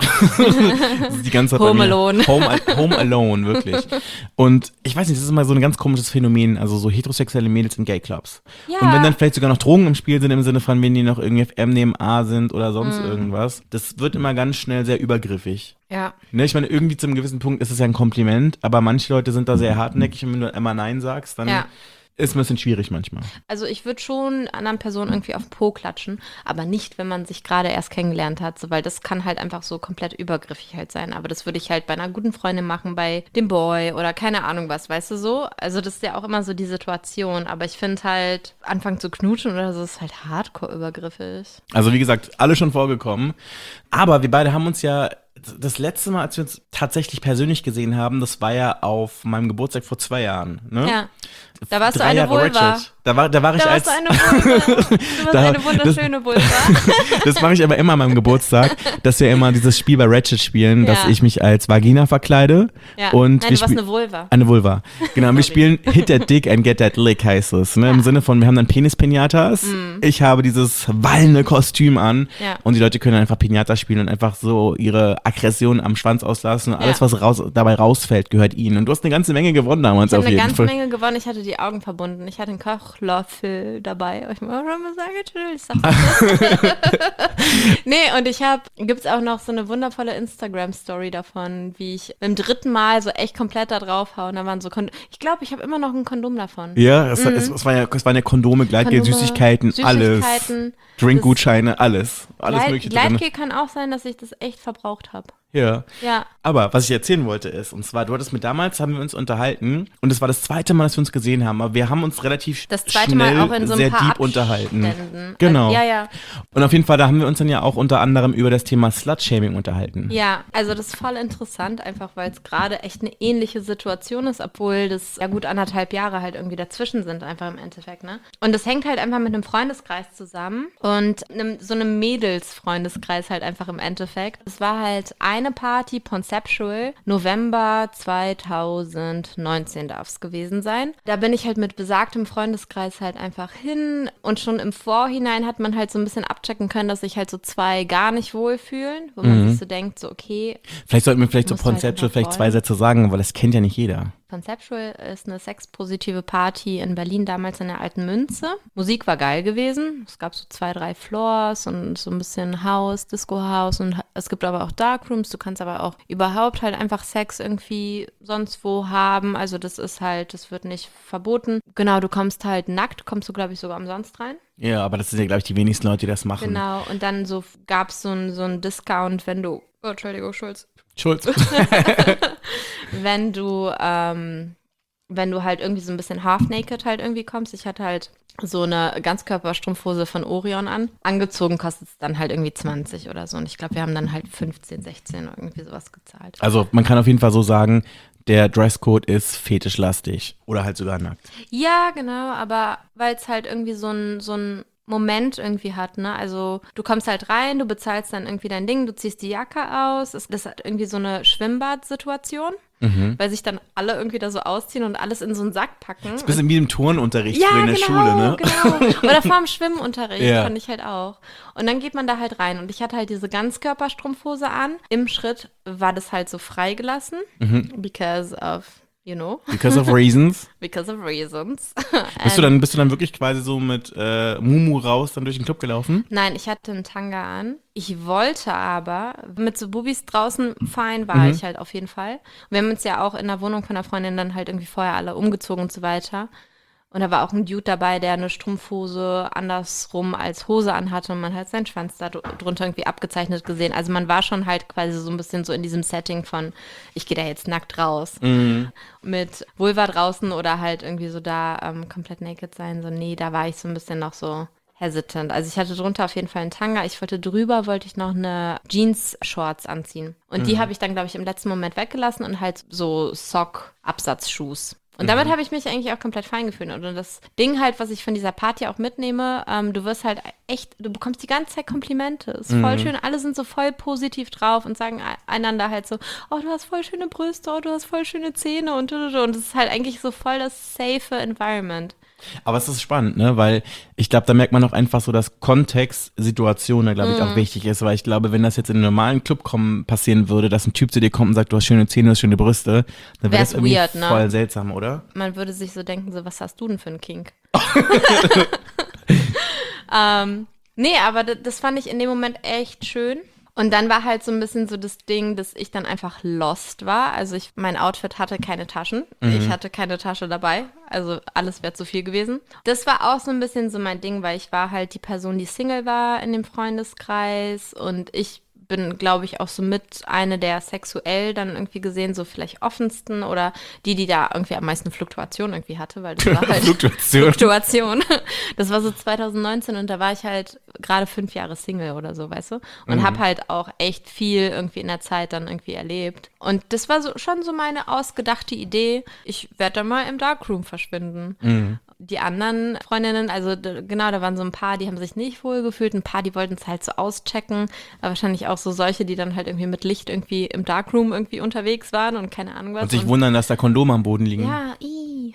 die ganze Zeit bei Home mir. alone. Home, al- home alone, wirklich. Und ich weiß nicht, das ist immer so ein ganz komisches Phänomen, also so heterosexuelle Mädels in Gay-Clubs. Ja. Und wenn dann vielleicht sogar noch Drogen im Spiel sind, im Sinne von, wenn die noch irgendwie F M neben A sind oder sonst Mhm. irgendwas, das wird immer ganz schnell sehr übergriffig. Ja. Ne, ich meine, irgendwie zu einem gewissen Punkt ist es ja ein Kompliment, aber manche Leute sind da sehr hartnäckig und wenn du immer Nein sagst, dann Ja. ist ein bisschen schwierig manchmal. Also ich würde schon anderen Personen irgendwie auf den Po klatschen, aber nicht, wenn man sich gerade erst kennengelernt hat, so, weil das kann halt einfach so komplett übergriffig halt sein. Aber das würde ich halt bei einer guten Freundin machen, bei dem Boy oder keine Ahnung was, weißt du so? Also das ist ja auch immer so die Situation, aber ich finde halt, anfangen zu knutschen oder so ist halt hardcore übergriffig. Also wie gesagt, alle schon vorgekommen. Aber wir beide haben uns ja das letzte Mal, als wir uns tatsächlich persönlich gesehen haben, das war ja auf meinem Geburtstag vor zwei Jahren. Ne? Ja. Da warst Drei du eine Jahre Vulva. Ratchet. Da war, da war ich Da als. warst du eine Vulva. Du warst Da- eine wunderschöne Vulva. Das mache ich aber immer an meinem Geburtstag, dass wir immer dieses Spiel bei Ratchet spielen, dass Ja. ich mich als Vagina verkleide. Ja. Und Nein, wir du warst spiel- eine Vulva. Eine Vulva. Genau, und wir spielen Hit That Dick and Get That Lick heißt es. Ne? Im Sinne von, wir haben dann Penis-Pinatas. Ich habe dieses wallende Kostüm an. Mm. Ja. Und die Leute können einfach Pinata spielen und einfach so ihre Aggression am Schwanz auslassen. Und alles, Ja. was raus, dabei rausfällt, gehört ihnen. Und du hast eine ganze Menge gewonnen damals Ich auf habe eine jeden ganze Fall. Menge gewonnen. Ich hatte die Augen verbunden. Ich hatte einen Kochlöffel dabei. Ich muss schon mal sagen, natürlich. Sag das. Nee, und ich habe, gibt es auch noch so eine wundervolle Instagram-Story davon, wie ich beim dritten Mal so echt komplett da draufhauen. Da waren so, Kond ich glaube, ich habe immer noch ein Kondom davon. Ja, es, es, es, waren ja, es waren ja Kondome, Gleitgel, Kondome, Süßigkeiten, alles. Süßigkeiten. Drinkgutscheine, alles. Alles Gleit mögliche drin. Gleitgel kann auch sein, dass ich das echt verbraucht habe. Ja. Ja. Aber was ich erzählen wollte ist, und zwar, du hattest mit damals, haben wir uns unterhalten und es war das zweite Mal, dass wir uns gesehen haben, aber wir haben uns relativ Das zweite schnell Mal auch in so ein sehr paar deep unterhalten. Abständen. Genau. Ja, ja. Und auf jeden Fall, da haben wir uns dann ja auch unter anderem über das Thema Slut-Shaming unterhalten. Ja, also das ist voll interessant, einfach weil es gerade echt eine ähnliche Situation ist, obwohl das ja gut anderthalb Jahre halt irgendwie dazwischen sind, einfach im Endeffekt, ne? Und das hängt halt einfach mit einem Freundeskreis zusammen und einem, so einem Mädels-Freundeskreis halt einfach im Endeffekt. Es war halt eine Party, Conceptual, November zweitausendneunzehn darf es gewesen sein. Da bin ich halt mit besagtem Freundeskreis halt einfach hin und schon im Vorhinein hat man halt so ein bisschen abchecken können, dass sich halt so zwei gar nicht wohlfühlen, wo man Mhm. sich so denkt, so okay, Vielleicht sollten wir vielleicht so Musst du halt Conceptual einfach vielleicht zwei wollen. Sätze sagen, weil das kennt ja nicht jeder. Conceptual ist eine sexpositive Party in Berlin, damals in der Alten Münze. Musik war geil gewesen. Es gab so zwei, drei Floors und so ein bisschen House, Disco-House und es gibt aber auch Darkrooms. Du kannst aber auch überhaupt halt einfach Sex irgendwie sonst wo haben. Also das ist halt, das wird nicht verboten. Genau, du kommst halt nackt, kommst du glaube ich sogar umsonst rein. Ja, aber das sind ja, glaube ich, die wenigsten Leute, die das machen. Genau, und dann so gab es so ein so ein Discount, wenn du, oh, Entschuldigung, Schulz. Schulz. wenn du, ähm, wenn du halt irgendwie so ein bisschen half-naked halt irgendwie kommst. Ich hatte halt so eine Ganzkörperstrumpfhose von Orion an. Angezogen kostet es dann halt irgendwie zwanzig oder so. Und ich glaube, wir haben dann halt fünfzehn, sechzehn oder irgendwie sowas gezahlt. Also man kann auf jeden Fall so sagen, der Dresscode ist fetischlastig oder halt sogar nackt. Ja, genau, aber weil es halt irgendwie so ein, so ein Moment irgendwie hat, ne? Also du kommst halt rein, du bezahlst dann irgendwie dein Ding, du ziehst die Jacke aus. Es, das hat irgendwie so eine Schwimmbad-Situation, Mhm. weil sich dann alle irgendwie da so ausziehen und alles in so einen Sack packen. Das ist ein bisschen wie im Turnunterricht Ja, früher in der genau, Schule, ne? genau. Oder vorm Schwimmunterricht Ja. fand ich halt auch. Und dann geht man da halt rein und ich hatte halt diese Ganzkörperstrumpfhose an. Im Schritt war das halt so freigelassen, Mhm. because of, you know, Because of reasons. because of reasons. Bist du dann, bist du dann wirklich quasi so mit äh, Mumu raus dann durch den Club gelaufen? Nein, ich hatte einen Tanga an. Ich wollte aber mit so Bubis draußen fein war Mhm. ich halt auf jeden Fall. Und wir haben uns ja auch in der Wohnung von einer Freundin dann halt irgendwie vorher alle umgezogen und so weiter. Und da war auch ein Dude dabei, der eine Strumpfhose andersrum als Hose anhatte und man hat seinen Schwanz da dr- drunter irgendwie abgezeichnet gesehen. Also man war schon halt quasi so ein bisschen so in diesem Setting von, ich gehe da jetzt nackt raus. Mhm. Mit Vulva draußen oder halt irgendwie so da ähm, komplett naked sein. So, nee, da war ich so ein bisschen noch so hesitant. Also ich hatte drunter auf jeden Fall einen Tanga. Ich wollte drüber, wollte ich noch eine Jeans-Shorts anziehen. Und die habe ich dann, glaube ich, im letzten Moment weggelassen und halt so Sock-Absatzschuhs. Und damit habe ich mich eigentlich auch komplett fein gefühlt. Und das Ding halt, was ich von dieser Party auch mitnehme, ähm, du wirst halt echt, du bekommst die ganze Zeit Komplimente. Ist voll schön. Alle sind so voll positiv drauf und sagen einander halt so, oh, du hast voll schöne Brüste, oh, du hast voll schöne Zähne und und und. Und es ist halt eigentlich so voll das safe Environment. Aber es ist spannend, ne? Weil ich glaube, da merkt man auch einfach so, dass Kontext, Situation da, glaube ich, auch wichtig ist. Weil ich glaube, wenn das jetzt in einem normalen Club kommen, passieren würde, dass ein Typ zu dir kommt und sagt, du hast schöne Zähne, du hast schöne Brüste, dann wäre Wär's das irgendwie weird, ne? voll seltsam, oder? Man würde sich so denken, so, was hast du denn für einen Kink? ähm, nee, aber d- das fand ich in dem Moment echt schön. Und dann war halt so ein bisschen so das Ding, dass ich dann einfach lost war. Also ich, mein Outfit hatte keine Taschen. Ich hatte keine Tasche dabei. Also alles wäre zu viel gewesen. Das war auch so ein bisschen so mein Ding, weil ich war halt die Person, die Single war in dem Freundeskreis. Und ich bin, glaube ich, auch so mit eine der sexuell dann irgendwie gesehen, so vielleicht offensten oder die, die da irgendwie am meisten Fluktuation irgendwie hatte, weil das war halt Fluktuation. Fluktuation. Das war so zwanzig neunzehn und da war ich halt gerade fünf Jahre Single oder so, weißt du? Und habe halt auch echt viel irgendwie in der Zeit dann irgendwie erlebt. Und das war so, schon so meine ausgedachte Idee, ich werde da mal im Darkroom verschwinden. Mhm. Die anderen Freundinnen, also d- genau, da waren so ein paar, die haben sich nicht wohl gefühlt, ein paar, die wollten es halt so auschecken, aber wahrscheinlich auch so solche, die dann halt irgendwie mit Licht irgendwie im Darkroom irgendwie unterwegs waren und keine Ahnung was. Und sich wundern, dass da Kondome am Boden liegen. Ja, i.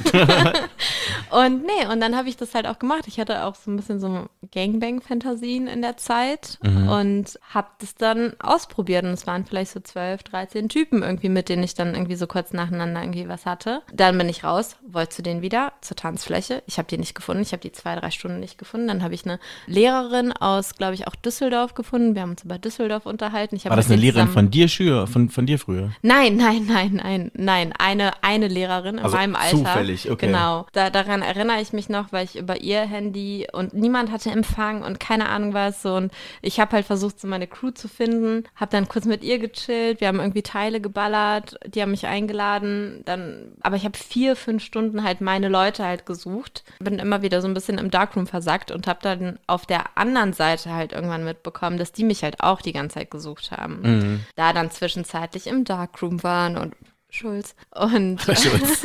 Und nee, und dann habe ich das halt auch gemacht. Ich hatte auch so ein bisschen so Gangbang-Fantasien in der Zeit und habe das dann ausprobiert. Und es waren vielleicht so zwölf, dreizehn Typen irgendwie, mit denen ich dann irgendwie so kurz nacheinander irgendwie was hatte. Dann bin ich raus, wollte zu denen wieder zur Tanzfläche. Ich habe die nicht gefunden. Ich habe die zwei, drei Stunden nicht gefunden. Dann habe ich eine Lehrerin aus, glaube ich, auch Düsseldorf gefunden. Wir haben uns über Düsseldorf unterhalten. Ich hab War das mit eine denen Lehrerin zusammen- von dir, Schür, von, von dir früher? Nein, nein, nein, nein, nein. Eine, eine Lehrerin in Also meinem Alter. zufällig, okay. Genau. Da, daran erinnere ich mich noch, weil ich über ihr Handy und niemand hatte Empfang und keine Ahnung was. So. Und ich habe halt versucht, so meine Crew zu finden. Habe dann kurz mit ihr gechillt. Wir haben irgendwie Teile geballert. Die haben mich eingeladen. Dann, aber ich habe vier, fünf Stunden halt meine Leute halt gesucht. Bin immer wieder so ein bisschen im Darkroom versackt und habe dann auf der anderen Seite halt irgendwann mitbekommen, dass die mich halt auch die ganze Zeit gesucht haben. Mhm. Da dann zwischenzeitlich im Darkroom waren und Schulz. Und, Schulz.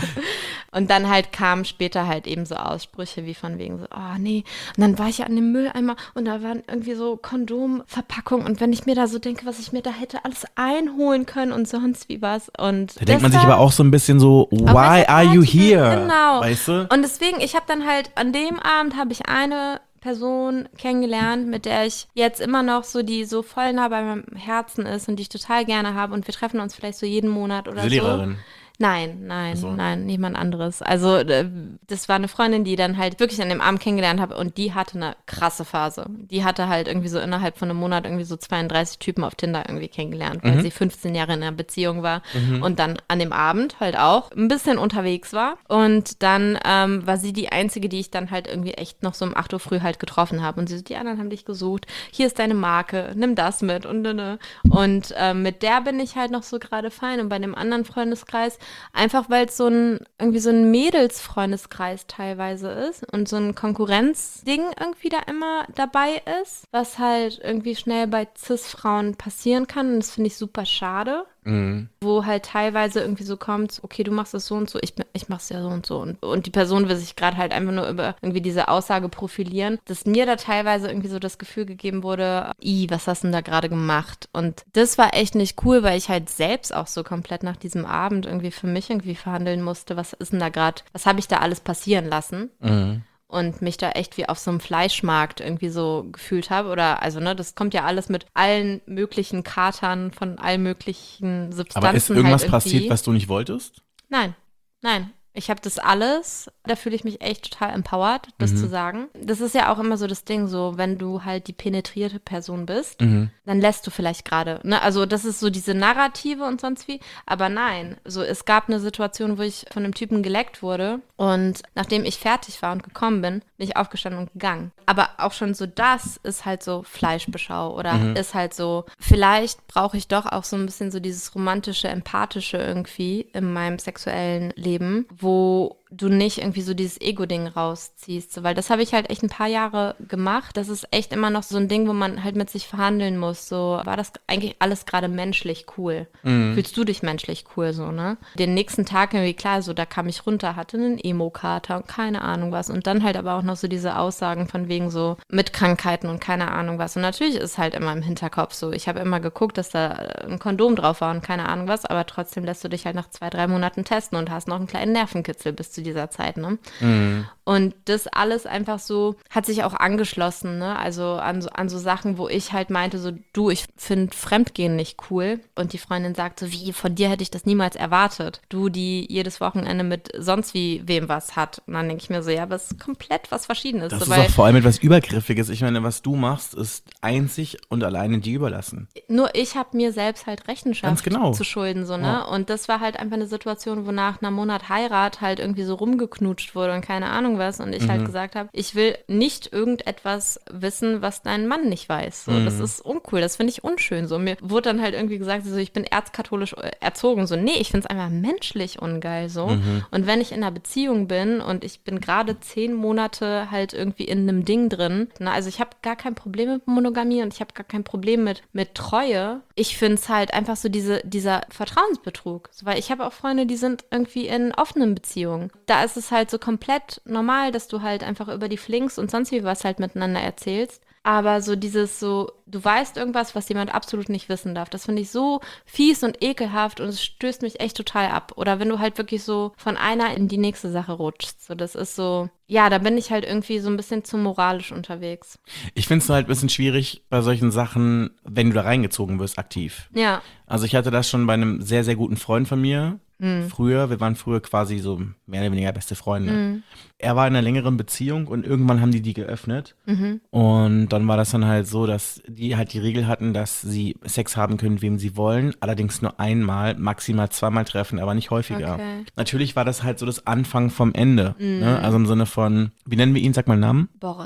und dann halt kamen später halt eben so Aussprüche wie von wegen so, oh nee. Und dann war ich ja an dem Mülleimer und da waren irgendwie so Kondomverpackungen und wenn ich mir da so denke, was ich mir da hätte alles einholen können und sonst wie was. Und da denkt man sich aber auch so ein bisschen so, why are you here? Genau. Weißt du? Und deswegen, ich habe dann halt, an dem Abend habe ich eine Person kennengelernt, mit der ich jetzt immer noch so, die so voll nah bei meinem Herzen ist und die ich total gerne habe und wir treffen uns vielleicht so jeden Monat oder Diese so. Lehrerin. Nein, nein, So. nein, niemand anderes. Also äh, das war eine Freundin, die dann halt wirklich an dem Abend kennengelernt habe und die hatte eine krasse Phase. Die hatte halt irgendwie so innerhalb von einem Monat irgendwie so zweiunddreißig Typen auf Tinder irgendwie kennengelernt, weil Mhm. sie fünfzehn Jahre in einer Beziehung war und dann an dem Abend halt auch ein bisschen unterwegs war. Und dann ähm, war sie die Einzige, die ich dann halt irgendwie echt noch so um acht Uhr früh halt getroffen habe. Und sie so, die anderen haben dich gesucht, hier ist deine Marke, nimm das mit und und, und ähm, mit der bin ich halt noch so gerade fein und bei dem anderen Freundeskreis einfach weil es so ein, irgendwie so ein Mädelsfreundeskreis teilweise ist und so ein Konkurrenzding irgendwie da immer dabei ist, was halt irgendwie schnell bei Cis-Frauen passieren kann und das finde ich super schade. Mhm. Wo halt teilweise irgendwie so kommt, okay, du machst es so und so, ich, ich mach's ja so und so. Und, und die Person will sich gerade halt einfach nur über irgendwie diese Aussage profilieren, dass mir da teilweise irgendwie so das Gefühl gegeben wurde, i, was hast du denn da gerade gemacht? Und das war echt nicht cool, weil ich halt selbst auch so komplett nach diesem Abend irgendwie für mich irgendwie verhandeln musste, was ist denn da gerade, was habe ich da alles passieren lassen? Mhm. Und mich da echt wie auf so einem Fleischmarkt irgendwie so gefühlt habe. Oder, also, ne, das kommt ja alles mit allen möglichen Katern von allen möglichen Substanzen. Aber ist irgendwas halt irgendwie. passiert, was du nicht wolltest? Nein, nein. Ich habe das alles, da fühle ich mich echt total empowered, das Mhm. zu sagen. Das ist ja auch immer so das Ding, so wenn du halt die penetrierte Person bist, Mhm. dann lässt du vielleicht gerade, ne, also das ist so diese Narrative und sonst wie, aber nein, so es gab eine Situation, wo ich von einem Typen geleckt wurde und nachdem ich fertig war und gekommen bin, bin ich aufgestanden und gegangen. Aber auch schon so das ist halt so Fleischbeschau oder Mhm. ist halt so, vielleicht brauche ich doch auch so ein bisschen so dieses romantische, empathische irgendwie in meinem sexuellen Leben, wo du nicht irgendwie so dieses Ego-Ding rausziehst, so, weil das habe ich halt echt ein paar Jahre gemacht. Das ist echt immer noch so ein Ding, wo man halt mit sich verhandeln muss, so, war das eigentlich alles gerade menschlich cool? Mhm. Fühlst du dich menschlich cool, so, ne? Den nächsten Tag irgendwie, klar, so, da kam ich runter, hatte einen Emo-Kater und keine Ahnung was und dann halt aber auch noch so diese Aussagen von wegen so mit Krankheiten und keine Ahnung was und natürlich ist halt immer im Hinterkopf so, ich habe immer geguckt, dass da ein Kondom drauf war und keine Ahnung was, aber trotzdem lässt du dich halt nach zwei, drei Monaten testen und hast noch einen kleinen Nervenkitzel bis zu dieser Zeit, ne? Mhm. Und das alles einfach so, hat sich auch angeschlossen, ne? Also an so, an so Sachen, wo ich halt meinte, so, du, ich finde Fremdgehen nicht cool. Und die Freundin sagte, wie, von dir hätte ich das niemals erwartet. Du, die jedes Wochenende mit sonst wie wem was hat. Und dann denke ich mir so, ja, aber es ist komplett was Verschiedenes. Das so, ist weil auch vor allem etwas Übergriffiges. Ich meine, was du machst, ist einzig und alleine dir überlassen. nur ich habe mir selbst halt Rechenschaft Ganz genau. zu schulden, so, ne? Ja. Und das war halt einfach eine Situation, wo nach einem Monat Heirat halt irgendwie so rumgeknutscht wurde und keine Ahnung was. Und ich Mhm. halt gesagt habe, ich will nicht irgendetwas wissen, was dein Mann nicht weiß. So, Mhm. das ist uncool, das finde ich unschön. So, mir wurde dann halt irgendwie gesagt, so, ich bin erzkatholisch erzogen. So, nee, ich finde es einfach menschlich ungeil, so. Mhm. Und wenn ich in einer Beziehung bin und ich bin gerade zehn Monate halt irgendwie in einem Ding drin, na, also ich habe gar kein Problem mit Monogamie und ich habe gar kein Problem mit, mit Treue. Ich finde es halt einfach so diese, dieser Vertrauensbetrug. So, weil ich habe auch Freunde, die sind irgendwie in offenen Beziehungen. Da ist es halt so komplett normal, dass du halt einfach über die Flinks und sonst wie was halt miteinander erzählst. Aber so dieses so, du weißt irgendwas, was jemand absolut nicht wissen darf. Das finde ich so fies und ekelhaft und es stößt mich echt total ab. Oder wenn du halt wirklich so von einer in die nächste Sache rutschst. So, das ist so, ja, da bin ich halt irgendwie so ein bisschen zu moralisch unterwegs. Ich finde es halt ein bisschen schwierig bei solchen Sachen, wenn du da reingezogen wirst, aktiv. Ja. Also ich hatte das schon bei einem sehr, sehr guten Freund von mir. Mhm. Früher, wir waren früher quasi so mehr oder weniger beste Freunde. Mhm. Er war in einer längeren Beziehung und irgendwann haben die die geöffnet. Mhm. Und dann war das dann halt so, dass die halt die Regel hatten, dass sie Sex haben können, mit wem sie wollen. Allerdings nur einmal, maximal zweimal treffen, aber nicht häufiger. Okay. Natürlich war das halt so das Anfang vom Ende. Ne? Also im Sinne von, wie nennen wir ihn? Sag mal einen Namen. Boris.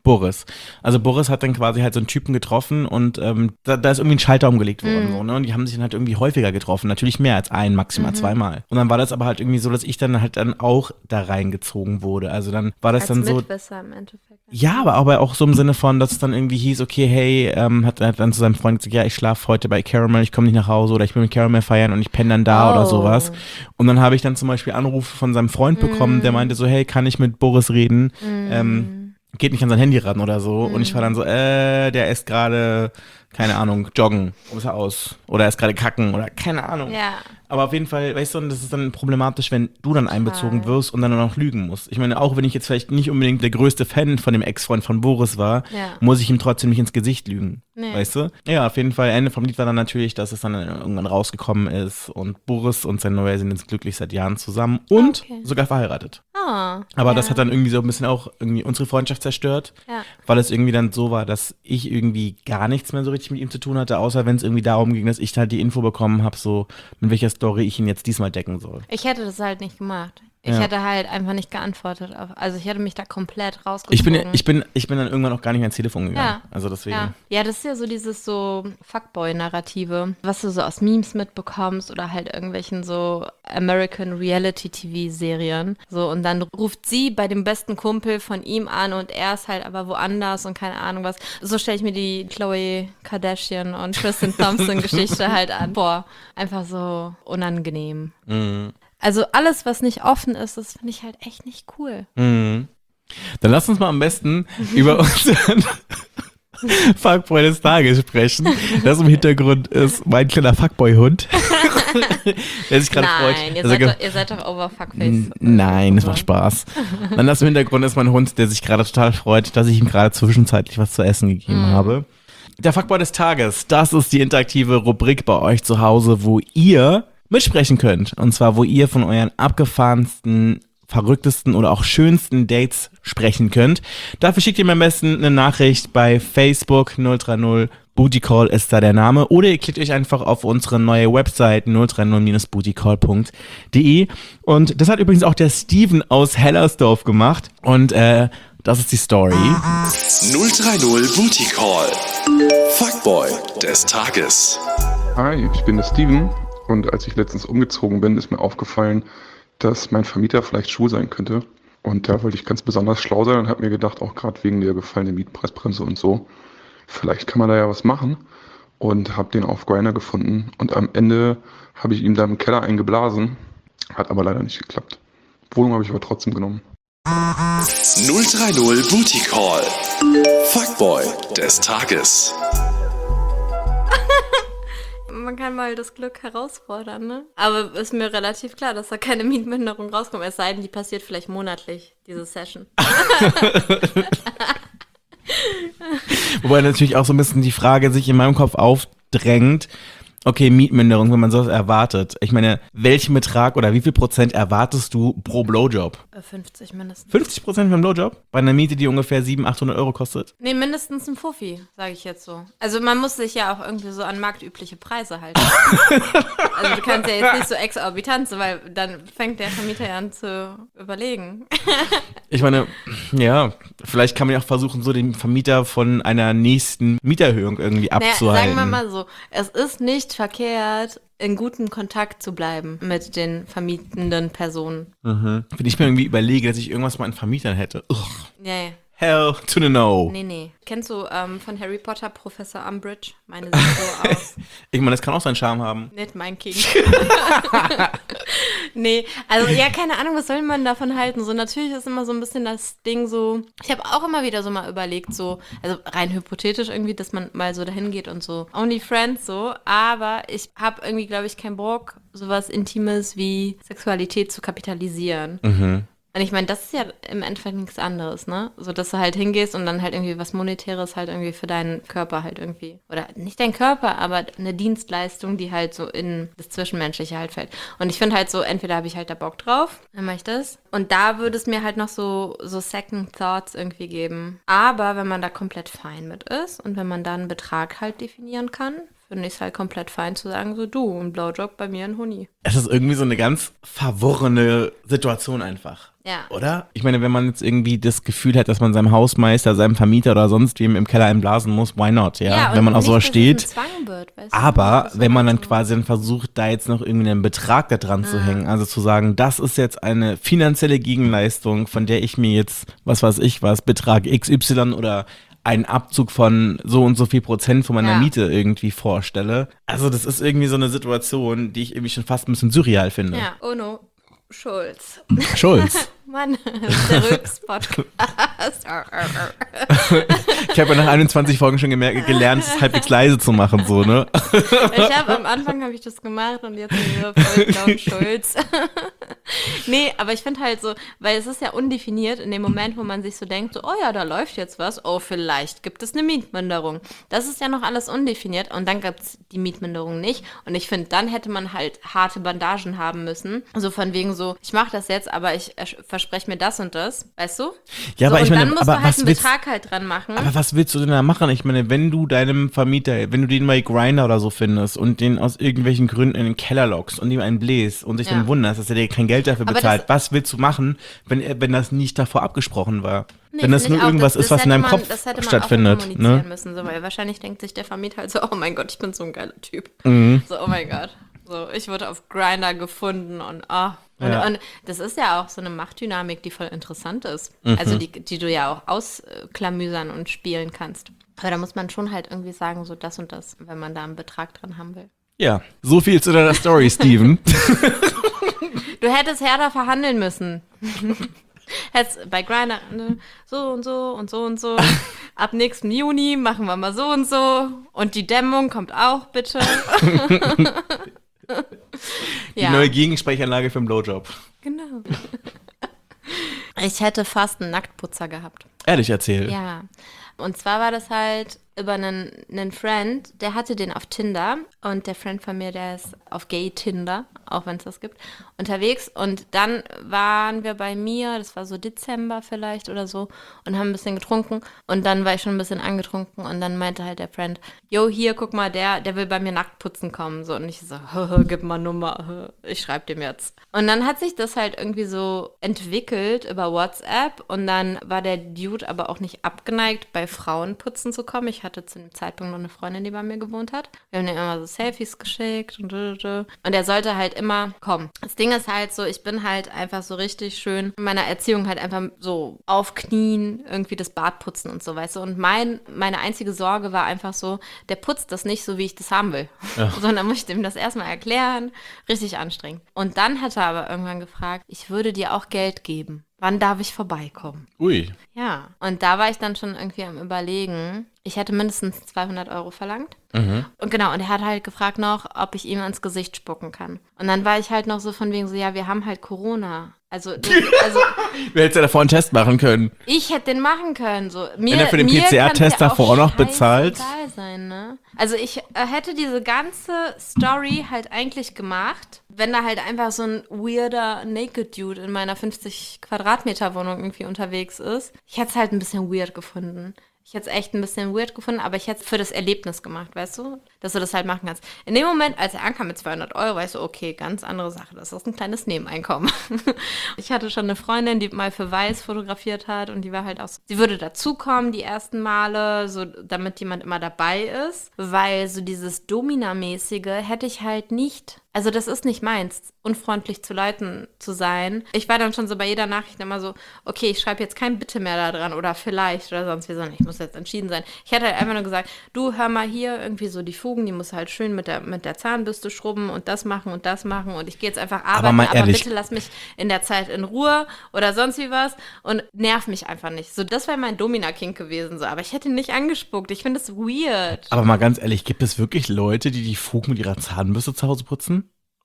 Boris. Also Boris hat dann quasi halt so einen Typen getroffen und ähm, da, da ist irgendwie ein Schalter umgelegt worden. Mhm. So, ne? Und die haben sich dann halt irgendwie häufiger getroffen. Natürlich mehr als ein, maximal Mhm. zweimal. Und dann war das aber halt irgendwie so, dass ich dann halt dann auch da reingezogen wurde. Also dann war das Als dann so. Mitwisser im Endeffekt. Ja, aber auch, auch so im Sinne von, dass es dann irgendwie hieß, okay, hey, ähm, hat, hat dann zu seinem Freund gesagt, ja, ich schlafe heute bei Caramel, ich komme nicht nach Hause oder ich bin mit Caramel feiern und ich penne dann da Oh. oder sowas. Und dann habe ich dann zum Beispiel Anrufe von seinem Freund bekommen, Mm. der meinte so, hey, kann ich mit Boris reden? Mm. Ähm, geht nicht an sein Handy ran oder so. Und ich war dann so, äh, der ist gerade, keine Ahnung, joggen, wo ist er aus? Oder er ist gerade kacken oder keine Ahnung. Ja. Aber auf jeden Fall, weißt du, und das ist dann problematisch, wenn du dann einbezogen wirst und dann nur noch lügen musst. Ich meine, auch wenn ich jetzt vielleicht nicht unbedingt der größte Fan von dem Ex-Freund von Boris war, Ja. muss ich ihm trotzdem nicht ins Gesicht lügen. Nee. Weißt du? Ja, auf jeden Fall. Ende vom Lied war dann natürlich, dass es dann irgendwann rausgekommen ist und Boris und sein Neuer sind jetzt glücklich seit Jahren zusammen und Okay. sogar verheiratet. Ah, Aber ja. das hat dann irgendwie so ein bisschen auch irgendwie unsere Freundschaft zerstört, Ja. weil es irgendwie dann so war, dass ich irgendwie gar nichts mehr so richtig mit ihm zu tun hatte, außer wenn es irgendwie darum ging, dass ich halt die Info bekommen habe, so mit welcher Story ich ihn jetzt diesmal decken soll. Ich hätte das halt nicht gemacht. Ich Ja. hätte halt einfach nicht geantwortet. Auf, also ich hätte mich da komplett Ich rausgezogen. bin, ich, bin, ich bin dann irgendwann auch gar nicht mehr ins Telefon gegangen. Ja. Also deswegen. Ja. ja, das ist ja so dieses so Fuckboy-Narrative, was du so aus Memes mitbekommst oder halt irgendwelchen so American Reality-T V-Serien. So, und dann ruft sie bei dem besten Kumpel von ihm an und er ist halt aber woanders und keine Ahnung was. So stelle ich mir die Khloe Kardashian und Tristan Thompson-Geschichte halt an. Boah, einfach so unangenehm. Mhm. Also alles, was nicht offen ist, das finde ich halt echt nicht cool. Mhm. Dann lass uns mal am besten über unseren Fuckboy des Tages sprechen. Das im Hintergrund ist mein kleiner Fuckboy-Hund, der sich gerade freut. Nein, ihr dass er seid, ge- doch, ihr seid doch over Fuckface. N- Nein, das macht Spaß. Dann das im Hintergrund ist mein Hund, der sich gerade total freut, dass ich ihm gerade zwischenzeitlich was zu essen gegeben Mhm. habe. Der Fuckboy des Tages, das ist die interaktive Rubrik bei euch zu Hause, wo ihr mitsprechen könnt. Und zwar, wo ihr von euren abgefahrensten, verrücktesten oder auch schönsten Dates sprechen könnt. Dafür schickt ihr mir am besten eine Nachricht bei Facebook null drei null Booty Call ist da der Name. Oder ihr klickt euch einfach auf unsere neue Website null drei null Bindestrich booty call Punkt de. Und das hat übrigens auch der Steven aus Hellersdorf gemacht. Und äh, das ist die Story. null drei null Booty Call. Fuckboy des Tages. Hi, ich bin der Steven und als ich letztens umgezogen bin, ist mir aufgefallen, dass mein Vermieter vielleicht schwul sein könnte. Und da wollte ich ganz besonders schlau sein und habe mir gedacht, auch gerade wegen der gefallenen Mietpreisbremse und so, vielleicht kann man da ja was machen. Und habe den auf Grindr gefunden und am Ende habe ich ihm da im Keller eingeblasen, hat aber leider nicht geklappt. Wohnung habe ich aber trotzdem genommen. null drei null Booty Call. Fuckboy des Tages. Man kann mal das Glück herausfordern, ne? Aber ist mir relativ klar, dass da keine Mietminderung rauskommt. Es sei denn, die passiert vielleicht monatlich, diese Session. Wobei natürlich auch so ein bisschen die Frage sich in meinem Kopf aufdrängt, okay, Mietminderung, wenn man sowas erwartet. Ich meine, welchen Betrag oder wie viel Prozent erwartest du pro Blowjob? fünfzig mindestens. fünfzig Prozent für einen Blowjob? Bei einer Miete, die ungefähr siebenhundert, achthundert Euro kostet? Nee, mindestens ein Fuffi, sage ich jetzt so. Also man muss sich ja auch irgendwie so an marktübliche Preise halten. Also du kannst ja jetzt nicht so exorbitant, so, weil dann fängt der Vermieter ja an zu überlegen. Ich meine, ja, vielleicht kann man ja auch versuchen, so den Vermieter von einer nächsten Mieterhöhung irgendwie Naja, abzuhalten. sagen wir mal so, es ist nicht verkehrt, in gutem Kontakt zu bleiben mit den vermietenden Personen. Mhm. Wenn ich mir irgendwie überlege, dass ich irgendwas mal an Vermietern hätte. Ugh. Nee, Hell to the no. nee, nee. Kennst du ähm, von Harry Potter Professor Umbridge? Meine sieht so aus. Ich meine, das kann auch seinen Charme haben. Nicht mein King. Nee, also ja, keine Ahnung, was soll man davon halten? So, natürlich ist immer so ein bisschen das Ding so, ich habe auch immer wieder so mal überlegt, so, also rein hypothetisch irgendwie, dass man mal so dahin geht und so, only friends so, aber ich habe irgendwie, glaube ich, keinen Bock, sowas Intimes wie Sexualität zu kapitalisieren. Mhm. Und ich meine, das ist ja im Endeffekt nichts anderes, ne? So, dass du halt hingehst und dann halt irgendwie was Monetäres halt irgendwie für deinen Körper halt irgendwie, oder nicht dein Körper, aber eine Dienstleistung, die halt so in das Zwischenmenschliche halt fällt. Und ich finde halt so, entweder habe ich halt da Bock drauf, dann mache ich das. Und da würde es mir halt noch so, so Second Thoughts irgendwie geben. Aber wenn man da komplett fein mit ist und wenn man da einen Betrag halt definieren kann finde ich es halt komplett fein zu sagen, so du, ein Blowjob bei mir ein Huni. Es ist irgendwie so eine ganz verworrene Situation einfach. Ja. Oder? Ich meine, wenn man jetzt irgendwie das Gefühl hat, dass man seinem Hausmeister, seinem Vermieter oder sonst wem im Keller einblasen muss, why not, ja? Ja, wenn man und auf sowas nicht, steht. dass es ein Zwang wird, weißt du? Aber Das ist wenn man dann so. quasi dann versucht, da jetzt noch irgendwie einen Betrag da dran zu hängen, also zu sagen, das ist jetzt eine finanzielle Gegenleistung, von der ich mir jetzt, was weiß ich was, Betrag X Y oder einen Abzug von so und so viel Prozent von meiner Ja. Miete irgendwie vorstelle. Also das ist irgendwie so eine Situation, die ich irgendwie schon fast ein bisschen surreal finde. Ja, Ono Schulz. Schulz. Mann, der Rülps-Podcast. Ich habe ja nach einundzwanzig Folgen schon gemerkt, gelernt, es halbwegs leise zu machen, so, ne? Ich habe am Anfang habe ich das gemacht und jetzt wieder voll laut Schulz. Nee, aber ich finde halt so, weil es ist ja undefiniert in dem Moment, wo man sich so denkt, so, oh ja, da läuft jetzt was, oh, vielleicht gibt es eine Mietminderung. Das ist ja noch alles undefiniert und dann gibt es die Mietminderung nicht. Und ich finde, dann hätte man halt harte Bandagen haben müssen. So von wegen so, ich mache das jetzt, aber ich äh, verspreche mir das und das, weißt du? Ja, so, aber ich und meine, dann musst aber du halt was einen willst- Betrag halt dran machen. Aber was willst du denn da machen? Ich meine, wenn du deinem Vermieter, wenn du den bei Grindr oder so findest und den aus irgendwelchen Gründen in den Keller lockst und ihm einen bläst und dich Ja. dann wunderst, dass er dir kein Geld dafür Aber bezahlt, das- was willst du machen, wenn, er- wenn das nicht davor abgesprochen war? Nee, wenn das finde nur ich auch, irgendwas das- ist, das was in hätte deinem man, Kopf das hätte man stattfindet. Auch kommunizieren Ne? müssen, so, weil wahrscheinlich denkt sich der Vermieter halt so, oh mein Gott, ich bin so ein geiler Typ. Mhm. So, oh mein Gott. So, ich wurde auf Grindr gefunden und ah. Und, Ja. und das ist ja auch so eine Machtdynamik, die voll interessant ist. Mhm. Also die, die du ja auch ausklamüsern und spielen kannst. Aber da muss man schon halt irgendwie sagen, so das und das, wenn man da einen Betrag dran haben will. Ja, so viel zu deiner Story, Steven. Du hättest härter verhandeln müssen. Hättest bei Grindr ne, so und so und so und so. Ab nächsten Juni machen wir mal so und so. Und die Dämmung kommt auch, bitte. Die Ja, neue Gegensprechanlage für den Blowjob. genau. Ich hätte fast einen Nacktputzer gehabt. Ehrlich erzähl. Ja. Und zwar war das halt über einen, einen Friend, der hatte den auf Tinder und der Friend von mir, der ist auf Gay-Tinder, auch wenn es das gibt, unterwegs. Und dann waren wir bei mir, das war so Dezember vielleicht oder so, und haben ein bisschen getrunken. Und dann war ich schon ein bisschen angetrunken und dann meinte halt der Friend, yo, hier, guck mal, der, der will bei mir nackt putzen kommen. So, und ich so, gib mal Nummer, ich schreib dem jetzt. Und dann hat sich das halt irgendwie so entwickelt über WhatsApp und dann war der Dude aber auch nicht abgeneigt, bei Frauen putzen zu kommen. Ich hatte zu dem Zeitpunkt noch eine Freundin, die bei mir gewohnt hat. Wir haben ihm immer so Selfies geschickt und und er sollte halt immer kommen. Das Ding ist halt so, ich bin halt einfach so richtig schön in meiner Erziehung halt einfach so auf Knien irgendwie das Bad putzen und so, weißt du. Und mein, meine einzige Sorge war einfach so, der putzt das nicht so, wie ich das haben will. Ja. Sondern muss ich dem das erstmal erklären. Richtig anstrengend. Und dann hat er aber irgendwann gefragt, ich würde dir auch Geld geben. Wann darf ich vorbeikommen? Ui. Ja, und da war ich dann schon irgendwie am Überlegen. Ich hätte mindestens zweihundert Euro verlangt. Mhm. Und genau, und er hat halt gefragt noch, ob ich ihm ins Gesicht spucken kann. Und dann war ich halt noch so von wegen so, ja, wir haben halt Corona. Also, das, also Du hättest ja davor einen Test machen können. ich hätte den machen können. So. Mir, Wenn er für den mir P C R-Test kann's ja davor auch noch bezahlt. scheißegal sein, ne? Also ich äh, hätte diese ganze Story halt eigentlich gemacht, wenn da halt einfach so ein weirder Naked Dude in meiner fünfzig Quadratmeter Wohnung irgendwie unterwegs ist. Ich hätte es halt ein bisschen weird gefunden. Ich hätte es echt ein bisschen weird gefunden, aber ich hätte es für das Erlebnis gemacht, weißt du? Dass du das halt machen kannst. In dem Moment, als er ankam mit zweihundert Euro, weißt du, okay, ganz andere Sache. Das ist ein kleines Nebeneinkommen. Ich hatte schon eine Freundin, die mal für Weiß fotografiert hat und die war halt auch so, sie würde dazukommen die ersten Male, so damit jemand immer dabei ist, weil so dieses Domina-mäßige hätte ich halt nicht. Also das ist nicht meins, unfreundlich zu Leuten zu sein. Ich war dann schon so bei jeder Nachricht immer so, okay, ich schreibe jetzt kein Bitte mehr da dran oder vielleicht oder sonst wie, sondern ich muss jetzt entschieden sein. Ich hätte halt einfach nur gesagt, du, hör mal hier, irgendwie so die Fugen, die muss halt schön mit der, mit der Zahnbürste schrubben und das machen und das machen und ich gehe jetzt einfach arbeiten, mal aber, ehrlich. bitte lass mich in der Zeit in Ruhe oder sonst wie was und nerv mich einfach nicht. So, das wäre mein Domina-Kink gewesen, so, aber ich hätte ihn nicht angespuckt. Ich finde das weird. Aber mal ganz ehrlich, gibt es wirklich Leute, die die Fugen mit ihrer Zahnbürste zu Hause putzen?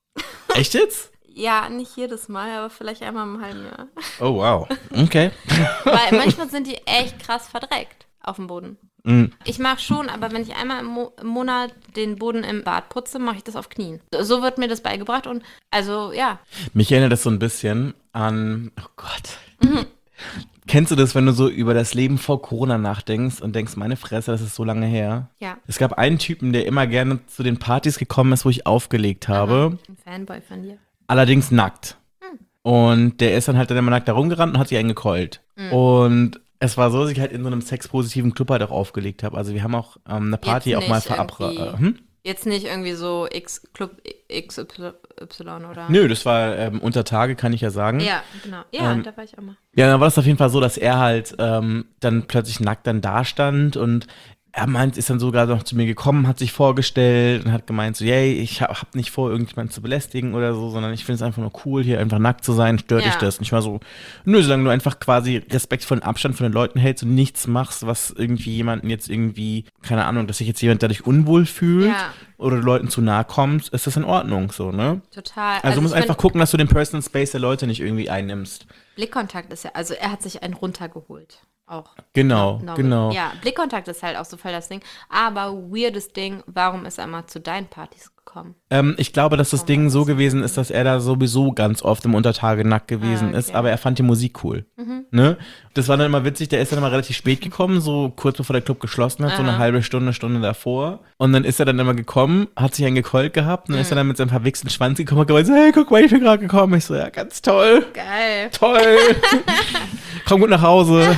Echt jetzt? Ja, nicht jedes Mal, aber vielleicht einmal im halben Jahr. Oh, wow. Okay. Weil manchmal sind die echt krass verdreckt auf dem Boden. Mhm. Ich mache schon, aber wenn ich einmal im, Mo- im Monat den Boden im Bad putze, mache ich das auf Knien. So, so wird mir das beigebracht und also ja. Mich erinnert das so ein bisschen an, oh Gott. Mhm. Kennst du das, wenn du so über das Leben vor Corona nachdenkst und denkst, meine Fresse, das ist so lange her? Ja. Es gab einen Typen, der immer gerne zu den Partys gekommen ist, wo ich aufgelegt habe. Ein Fanboy von dir. Allerdings nackt. Hm. Und der ist dann halt dann immer nackt da rumgerannt und hat sich eingekeult. Hm. Und es war so, dass ich halt in so einem sexpositiven Club halt auch aufgelegt habe. Also wir haben auch ähm, eine Party auch mal verabredet. Hm? Jetzt nicht irgendwie so X Club X Y, oder? Nö, das war ähm, unter Tage, kann ich ja sagen. Ja, genau. Ja, ähm, da war ich auch mal. Ja, dann war das auf jeden Fall so, dass er halt ähm, dann plötzlich nackt dann da stand und er meint, ist dann sogar noch zu mir gekommen, hat sich vorgestellt und hat gemeint so, yay, ich hab, hab nicht vor, irgendjemanden zu belästigen oder so, sondern ich finde es einfach nur cool, hier einfach nackt zu sein, stört dich Ja. das? Und ich war so, nö, solange du einfach quasi respektvollen Abstand von den Leuten hältst und nichts machst, was irgendwie jemanden jetzt irgendwie, keine Ahnung, dass sich jetzt jemand dadurch unwohl fühlt Ja. oder du Leuten zu nahe kommst, ist das in Ordnung, so, ne? Total. Also, du musst ich einfach find, gucken, dass du den Personal Space der Leute nicht irgendwie einnimmst. Blickkontakt ist ja, also er hat sich einen runtergeholt. Auch. Genau, Normal. genau. Ja, Blickkontakt ist halt auch so voll das Ding. Aber weirdes Ding, warum ist er mal zu deinen Partys gekommen? Ähm, ich glaube, dass das Ding so gewesen ist, dass er da sowieso ganz oft im Untertage nackt gewesen Ah, okay. ist, aber er fand die Musik cool. Mhm. Ne? Das war dann immer witzig, der ist dann immer relativ spät gekommen, so kurz bevor der Club geschlossen hat, so eine Aha. halbe Stunde, Stunde davor. Und dann ist er dann immer gekommen, hat sich einen gekeult gehabt und dann Mhm. ist er dann mit seinem verwichsten Schwanz gekommen und gemeint so, hey, guck mal, ich bin gerade gekommen. Ich so, ja, ganz toll, Geil. toll. Komm gut nach Hause.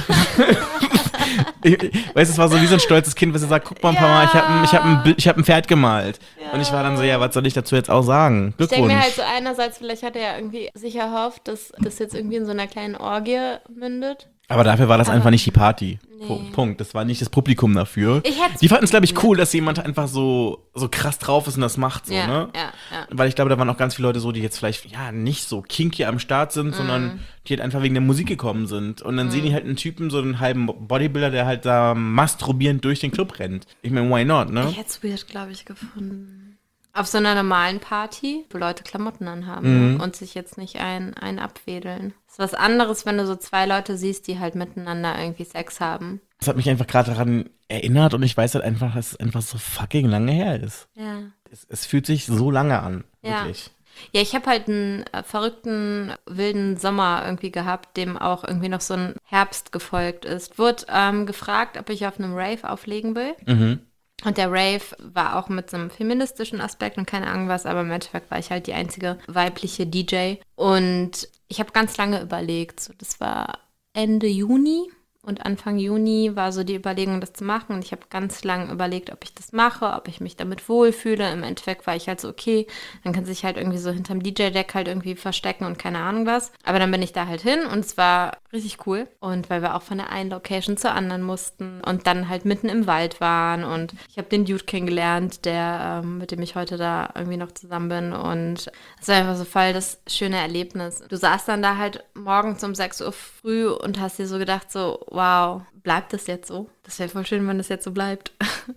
Ich, ich, weißt du, es war so wie so ein stolzes Kind, was er sagt, guck mal, Mama, ich habe ein, ich hab ein, Bild- ich hab ein Pferd gemalt. Und ich war dann so, ja, was soll ich dazu jetzt auch sagen? Ich denke Glückwunsch. mir halt so einerseits, vielleicht hat er ja irgendwie sich erhofft, dass das jetzt irgendwie in so einer kleinen Orgie mündet. Aber dafür war das Aber- einfach nicht die Party. Nee. Pu- Punkt. Das war nicht das Publikum dafür. Ich hätt's Die fanden es, glaube ich, probiert. cool, dass jemand einfach so, so krass drauf ist und das macht so, Ja, ne? ja, ja. Weil ich glaube, da waren auch ganz viele Leute so, die jetzt vielleicht, ja, nicht so kinky am Start sind, Mhm. sondern die halt einfach wegen der Musik gekommen sind. Und dann sehen die halt einen Typen, so einen halben Bodybuilder, der halt da masturbierend durch den Club rennt. Ich meine, why not, ne? Ich hätte es weird, glaube ich, gefunden. Auf so einer normalen Party, wo Leute Klamotten anhaben Mhm. und sich jetzt nicht ein, ein abwedeln. Ist was anderes, wenn du so zwei Leute siehst, die halt miteinander irgendwie Sex haben. Das hat mich einfach gerade daran erinnert und ich weiß halt einfach, dass es einfach so fucking lange her ist. Ja. Es, es fühlt sich so lange an, Ja. wirklich. Ja, ich habe halt einen äh, verrückten, wilden Sommer irgendwie gehabt, dem auch irgendwie noch so ein Herbst gefolgt ist. Wurde ähm, gefragt, ob ich auf einem Rave auflegen will. Mhm. Und der Rave war auch mit so einem feministischen Aspekt und keine Ahnung was, aber im Endeffekt war ich halt die einzige weibliche D J. Und ich habe ganz lange überlegt, so, das war Ende Juni. Und Anfang Juni war so die Überlegung, das zu machen. Und ich habe ganz lange überlegt, ob ich das mache, ob ich mich damit wohlfühle. Im Endeffekt war ich halt so, okay, dann kann sich halt irgendwie so hinterm D J-Deck halt irgendwie verstecken und keine Ahnung was. Aber dann bin ich da halt hin und es war richtig cool. Und weil wir auch von der einen Location zur anderen mussten und dann halt mitten im Wald waren. Und ich habe den Dude kennengelernt, der, ähm, mit dem ich heute da irgendwie noch zusammen bin. Und es war einfach so voll das schöne Erlebnis. Du saßt dann da halt morgens um sechs Uhr früh und hast dir so gedacht, so, wow, bleibt das jetzt so? Das wäre voll schön, wenn das jetzt so bleibt.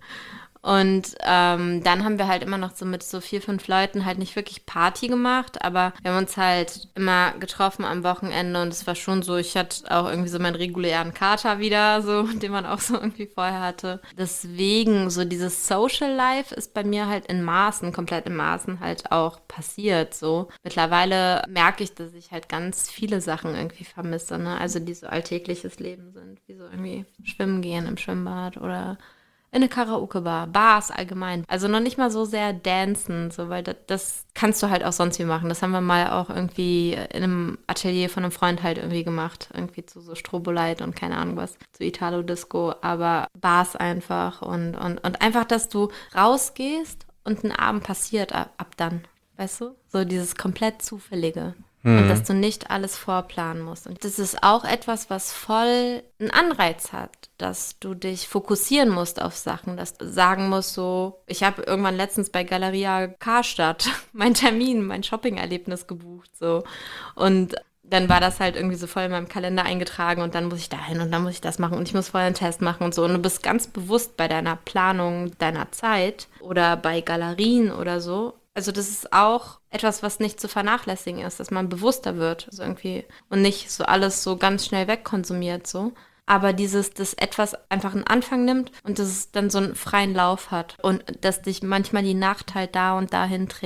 Und ähm, dann haben wir halt immer noch so mit so vier, fünf Leuten halt nicht wirklich Party gemacht, aber wir haben uns halt immer getroffen am Wochenende und es war schon so, ich hatte auch irgendwie so meinen regulären Kater wieder, so, den man auch so irgendwie vorher hatte. Deswegen, so dieses Social Life ist bei mir halt in Maßen, komplett in Maßen halt auch passiert, so. Mittlerweile merke ich, dass ich halt ganz viele Sachen irgendwie vermisse, ne, also die so alltägliches Leben sind, wie so irgendwie schwimmen gehen im Schwimmbad oder in eine Karaoke-Bar, Bars allgemein. Also noch nicht mal so sehr dancen, so, weil das, das kannst du halt auch sonst wie machen. Das haben wir mal auch irgendwie in einem Atelier von einem Freund halt irgendwie gemacht. Irgendwie zu so Strobolight und keine Ahnung was, zu Italo-Disco. Aber Bars einfach und, und, und einfach, dass du rausgehst und ein Abend passiert ab, ab dann. Weißt du? So dieses komplett Zufällige. Und dass du nicht alles vorplanen musst. Und das ist auch etwas, was voll einen Anreiz hat, dass du dich fokussieren musst auf Sachen, dass du sagen musst so, ich habe irgendwann letztens bei Galeria Karstadt meinen Termin, mein Shopping-Erlebnis gebucht, so. Und dann war das halt irgendwie so voll in meinem Kalender eingetragen und dann muss ich dahin und dann muss ich das machen und ich muss vorher einen Test machen und so. Und du bist ganz bewusst bei deiner Planung deiner Zeit oder bei Galerien oder so. Also das ist auch etwas, was nicht zu vernachlässigen ist, dass man bewusster wird, also irgendwie und nicht so alles so ganz schnell wegkonsumiert so. Aber dieses, dass etwas einfach einen Anfang nimmt und dass es dann so einen freien Lauf hat und dass dich manchmal die Nacht halt da und dahin trägt.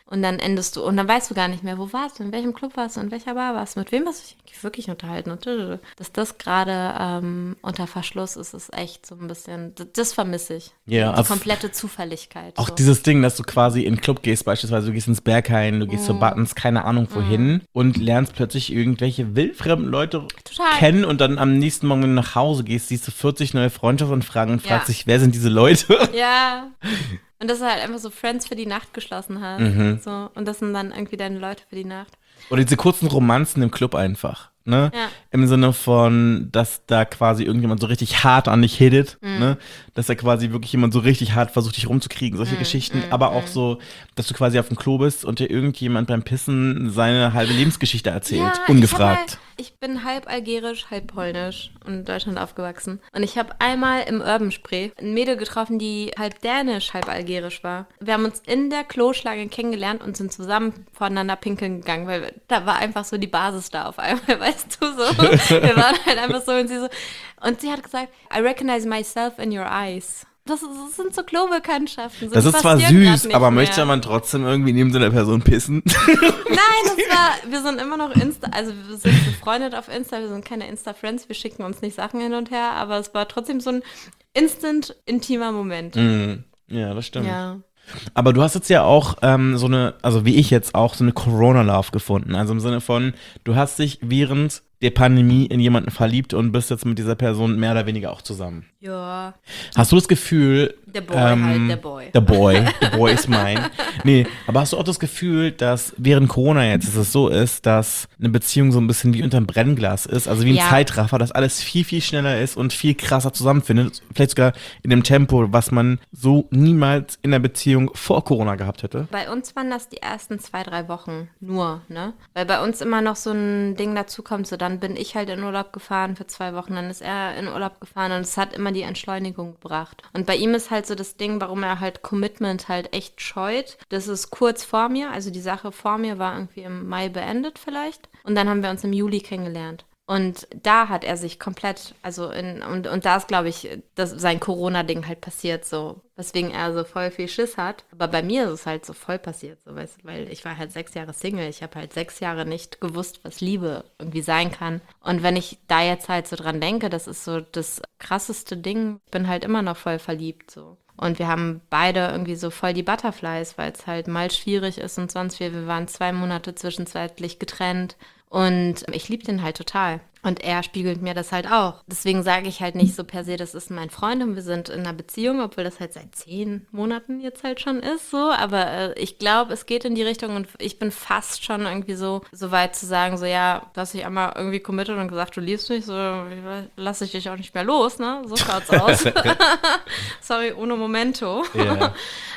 Und dann endest du, und dann weißt du gar nicht mehr, wo warst du, in welchem Club warst du, in welcher Bar warst du, mit wem hast du dich eigentlich wirklich unterhalten. Und dass das gerade ähm, unter Verschluss ist, ist echt so ein bisschen, das, das vermisse ich. Ja, die also komplette Zufälligkeit. auch so. dieses Ding, dass du quasi in den Club gehst, beispielsweise du gehst ins Berghain, du gehst Mm. zu Buttons, keine Ahnung wohin Mm. und lernst plötzlich irgendwelche wildfremden Leute Total. kennen und dann am nächsten Morgen, wenn du nach Hause gehst, siehst du vierzig neue Freundschaftsanfragen und fragst Ja. dich, wer sind diese Leute? Ja. Und dass du halt einfach so Friends für die Nacht geschlossen hast. Mhm. So. Und das sind dann irgendwie deine Leute für die Nacht. Oder diese kurzen Romanzen im Club einfach, ne? Ja. Im Sinne von, dass da quasi irgendjemand so richtig hart an dich hittet, Mhm. ne? Dass da quasi wirklich jemand so richtig hart versucht, dich rumzukriegen, solche Mhm, Geschichten. mhm, Aber auch mhm. so, dass du quasi auf dem Klo bist und dir irgendjemand beim Pissen seine halbe Lebensgeschichte erzählt, Ja, Ich, ungefragt. hab mal, ich bin halb algerisch, halb polnisch und in Deutschland aufgewachsen. Und ich habe einmal im Urban Spree ein Mädel getroffen, die halb dänisch, halb algerisch war. Wir haben uns in der Kloschlange kennengelernt und sind zusammen voneinander pinkeln gegangen, weil da war einfach so die Basis da auf einmal, weißt du, so. Wir waren halt einfach so und sie so. Und sie hat gesagt, I recognize myself in your eyes. Das, ist, das sind so Klobekanntschaften. So, Das die ist zwar passieren grad süß, nicht aber mehr. möchte man trotzdem irgendwie neben so einer Person pissen? Nein, das war, wir sind immer noch Insta, also wir sind befreundet auf Insta, wir sind keine Insta-Friends, wir schicken uns nicht Sachen hin und her, aber es war trotzdem so ein instant intimer Moment. Mhm. Ja, das stimmt. Ja. Aber du hast jetzt ja auch ähm, so eine, also wie ich jetzt auch, so eine Corona-Love gefunden. Also im Sinne von, du hast dich während der Pandemie in jemanden verliebt und bist jetzt mit dieser Person mehr oder weniger auch zusammen. Ja. Hast du das Gefühl, Der Boy ähm, halt, der Boy. Der Boy, der Boy ist mein. Nee, aber hast du auch das Gefühl, dass während Corona jetzt dass es so ist, dass eine Beziehung so ein bisschen wie unterm Brennglas ist, also wie ein Ja. Zeitraffer, dass alles viel, viel schneller ist und viel krasser zusammenfindet, vielleicht sogar in dem Tempo, was man so niemals in der Beziehung vor Corona gehabt hätte? Bei uns waren das die ersten zwei, drei Wochen nur, ne? Weil bei uns immer noch so ein Ding dazu kommt, so dann bin ich halt in Urlaub gefahren für zwei Wochen, dann ist er in Urlaub gefahren und es hat immer die Entschleunigung gebracht. Und bei ihm ist halt so das Ding, warum er halt Commitment halt echt scheut. Das ist kurz vor mir, also die Sache vor mir war irgendwie im Mai beendet vielleicht. Und dann haben wir uns im Juli kennengelernt. Und da hat er sich komplett, also in, und, und da ist, glaube ich, das, sein Corona-Ding halt passiert so, weswegen er so voll viel Schiss hat. Aber bei mir ist es halt so voll passiert, so, weißt du, weil ich war halt sechs Jahre Single, ich habe halt sechs Jahre nicht gewusst, was Liebe irgendwie sein kann. Und wenn ich da jetzt halt so dran denke, das ist so das krasseste Ding, ich bin halt immer noch voll verliebt, so. Und wir haben beide irgendwie so voll die Butterflies, weil es halt mal schwierig ist und sonst wir, wir waren zwei Monate zwischenzeitlich getrennt. Und ich liebe den halt total. Und er spiegelt mir das halt auch. Deswegen sage ich halt nicht so per se, das ist mein Freund und wir sind in einer Beziehung, obwohl das halt seit zehn Monaten jetzt halt schon ist so. Aber äh, ich glaube, es geht in die Richtung und ich bin fast schon irgendwie so, so weit zu sagen, so ja, du hast dich einmal irgendwie committed und gesagt, du liebst mich, so lass ich dich auch nicht mehr los, ne? So schaut's aus. Sorry, uno momento. Ja.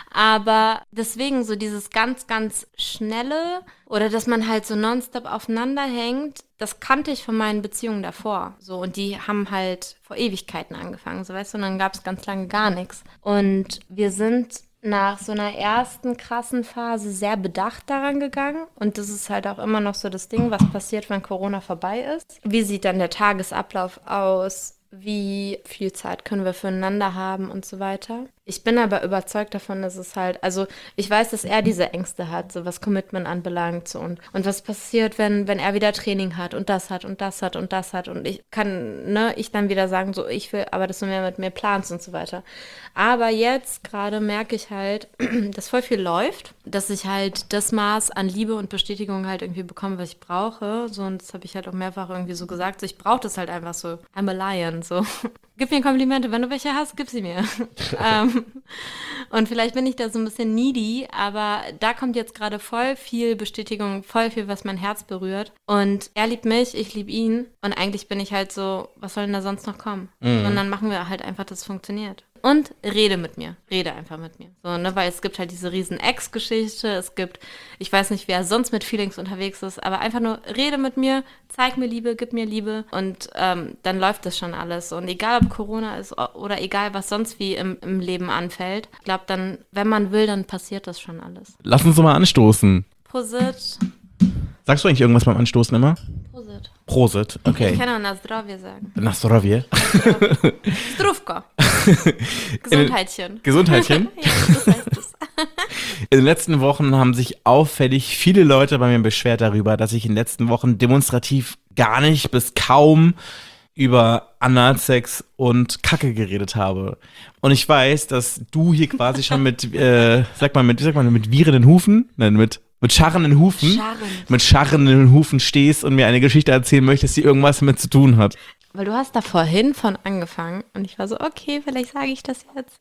Aber deswegen so dieses ganz, ganz schnelle oder dass man halt so nonstop aufeinander hängt, das kannte ich von meinen Beziehungen davor. So, und die haben halt vor Ewigkeiten angefangen, so weißt du, und dann gab es ganz lange gar nichts. Und wir sind nach so einer ersten krassen Phase sehr bedacht daran gegangen. Und das ist halt auch immer noch so das Ding, was passiert, wenn Corona vorbei ist. Wie sieht dann der Tagesablauf aus? Wie viel Zeit können wir füreinander haben und so weiter. Ich bin aber überzeugt davon, dass es halt, also ich weiß, dass er diese Ängste hat, so was Commitment anbelangt so und, und was passiert, wenn, wenn er wieder Training hat und das hat und das hat und das hat und ich kann, ne, ich dann wieder sagen, so ich will, aber dass du mehr mit mir planst und so weiter. Aber jetzt gerade merke ich halt, dass voll viel läuft, dass ich halt das Maß an Liebe und Bestätigung halt irgendwie bekomme, was ich brauche, so und das habe ich halt auch mehrfach irgendwie so gesagt, so ich brauche das halt einfach so, I'm a lion, so. Gib mir Komplimente, wenn du welche hast, gib sie mir. ähm, und vielleicht bin ich da so ein bisschen needy, aber da kommt jetzt gerade voll viel Bestätigung, voll viel, was mein Herz berührt. Und er liebt mich, ich liebe ihn. Und eigentlich bin ich halt so, was soll denn da sonst noch kommen? Mhm. Und dann machen wir halt einfach, dass es funktioniert. Und rede mit mir. Rede einfach mit mir. So, ne, weil es gibt halt diese riesen Ex-Geschichte. Es gibt, ich weiß nicht, wer sonst mit Feelings unterwegs ist, aber einfach nur rede mit mir, zeig mir Liebe, gib mir Liebe und ähm, dann läuft das schon alles. Und egal, ob Corona ist oder egal, was sonst wie im, im Leben anfällt, ich glaube dann, wenn man will, dann passiert das schon alles. Lass uns doch mal anstoßen. Prosit. Sagst du eigentlich irgendwas beim Anstoßen immer? Prosit. Prosit, okay. Ich kann auch na zdrowie sagen. Na zdrowie. Zdrówko. Gesundheitchen. Gesundheitchen? Ja, das heißt es. In den letzten Wochen haben sich auffällig viele Leute bei mir beschwert darüber, dass ich in den letzten Wochen demonstrativ gar nicht bis kaum über Analsex und Kacke geredet habe. Und ich weiß, dass du hier quasi schon mit, äh, sag mal, mit, sag mal, mit wiehernden Hufen, nein, mit, mit scharrenden Hufen, Scharrend. mit scharrenden Hufen stehst und mir eine Geschichte erzählen möchtest, die irgendwas damit zu tun hat. Weil du hast da vorhin von angefangen und ich war so, okay, vielleicht sage ich das jetzt.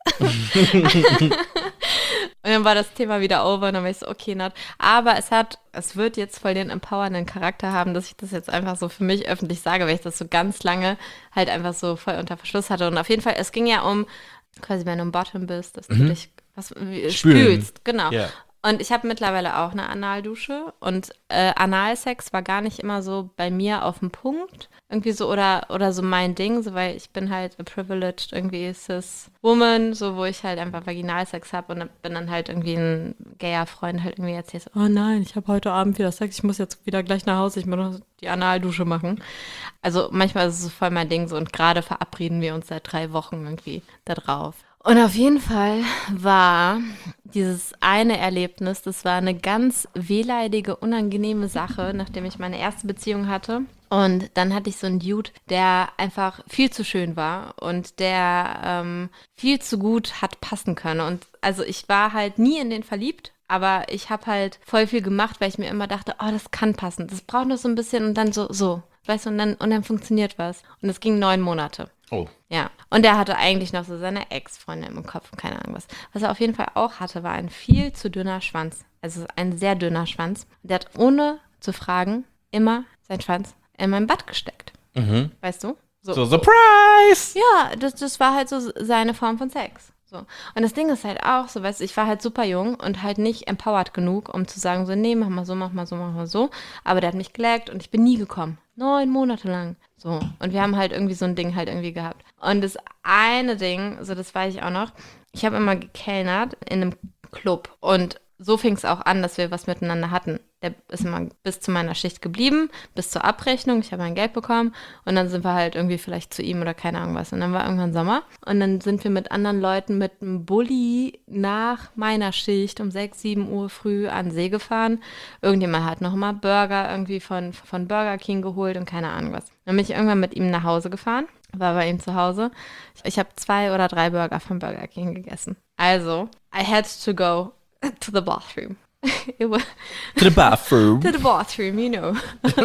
Und dann war das Thema wieder over und dann war ich so, okay, not. Aber es hat, es wird jetzt voll den empowernden Charakter haben, dass ich das jetzt einfach so für mich öffentlich sage, weil ich das so ganz lange halt einfach so voll unter Verschluss hatte. Und auf jeden Fall, es ging ja um, quasi wenn du im Bottom bist, dass du Mhm. dich was, wie, Spülen. spülst. Genau. Ja. Und ich habe mittlerweile auch eine Analdusche und äh, Analsex war gar nicht immer so bei mir auf dem Punkt. Irgendwie so oder, oder so mein Ding, so, weil ich bin halt a privileged irgendwie cis Woman, so wo ich halt einfach Vaginalsex habe und bin dann halt irgendwie ein gayer Freund halt irgendwie erzählt, so, oh nein, ich habe heute Abend wieder Sex, ich muss jetzt wieder gleich nach Hause, ich muss noch die Analdusche machen. Also manchmal ist es so voll mein Ding so und gerade verabreden wir uns seit drei Wochen irgendwie da drauf. Und auf jeden Fall war dieses eine Erlebnis, das war eine ganz wehleidige, unangenehme Sache, nachdem ich meine erste Beziehung hatte. Und dann hatte ich so einen Dude, der einfach viel zu schön war und der ähm, viel zu gut hat passen können. Und also ich war halt nie in den verliebt, aber ich habe halt voll viel gemacht, weil ich mir immer dachte, oh, das kann passen. Das braucht nur so ein bisschen und dann so, so. Weißt du, und dann, und dann funktioniert was. Und es ging neun Monate. Oh. Ja, und er hatte eigentlich noch so seine Ex-Freundin im Kopf und keine Ahnung was. Was er auf jeden Fall auch hatte, war ein viel zu dünner Schwanz. Also ein sehr dünner Schwanz. Der hat ohne zu fragen immer seinen Schwanz in mein Bad gesteckt. Mhm. Weißt du? So, Surprise! Ja, das, das war halt so seine Form von Sex. So. Und das Ding ist halt auch so, weißt du, ich war halt super jung und halt nicht empowered genug, um zu sagen so, nee, mach mal so, mach mal so, mach mal so. Aber der hat mich geleckt und ich bin nie gekommen. Neun Monate lang. So. Und wir haben halt irgendwie so ein Ding halt irgendwie gehabt. Und das eine Ding, so das weiß ich auch noch, ich habe immer gekellnert in einem Club und so fing es auch an, dass wir was miteinander hatten. Der ist immer bis zu meiner Schicht geblieben, bis zur Abrechnung. Ich habe mein Geld bekommen und dann sind wir halt irgendwie vielleicht zu ihm oder keine Ahnung was. Und dann war irgendwann Sommer und dann sind wir mit anderen Leuten mit einem Bulli nach meiner Schicht um sechs, sieben Uhr früh an den See gefahren. Irgendjemand hat noch mal Burger irgendwie von, von Burger King geholt und keine Ahnung was. Dann bin ich irgendwann mit ihm nach Hause gefahren, war bei ihm zu Hause. Ich, ich habe zwei oder drei Burger von Burger King gegessen. Also, I had to go to the bathroom. It was To the bathroom. to the bathroom, you know.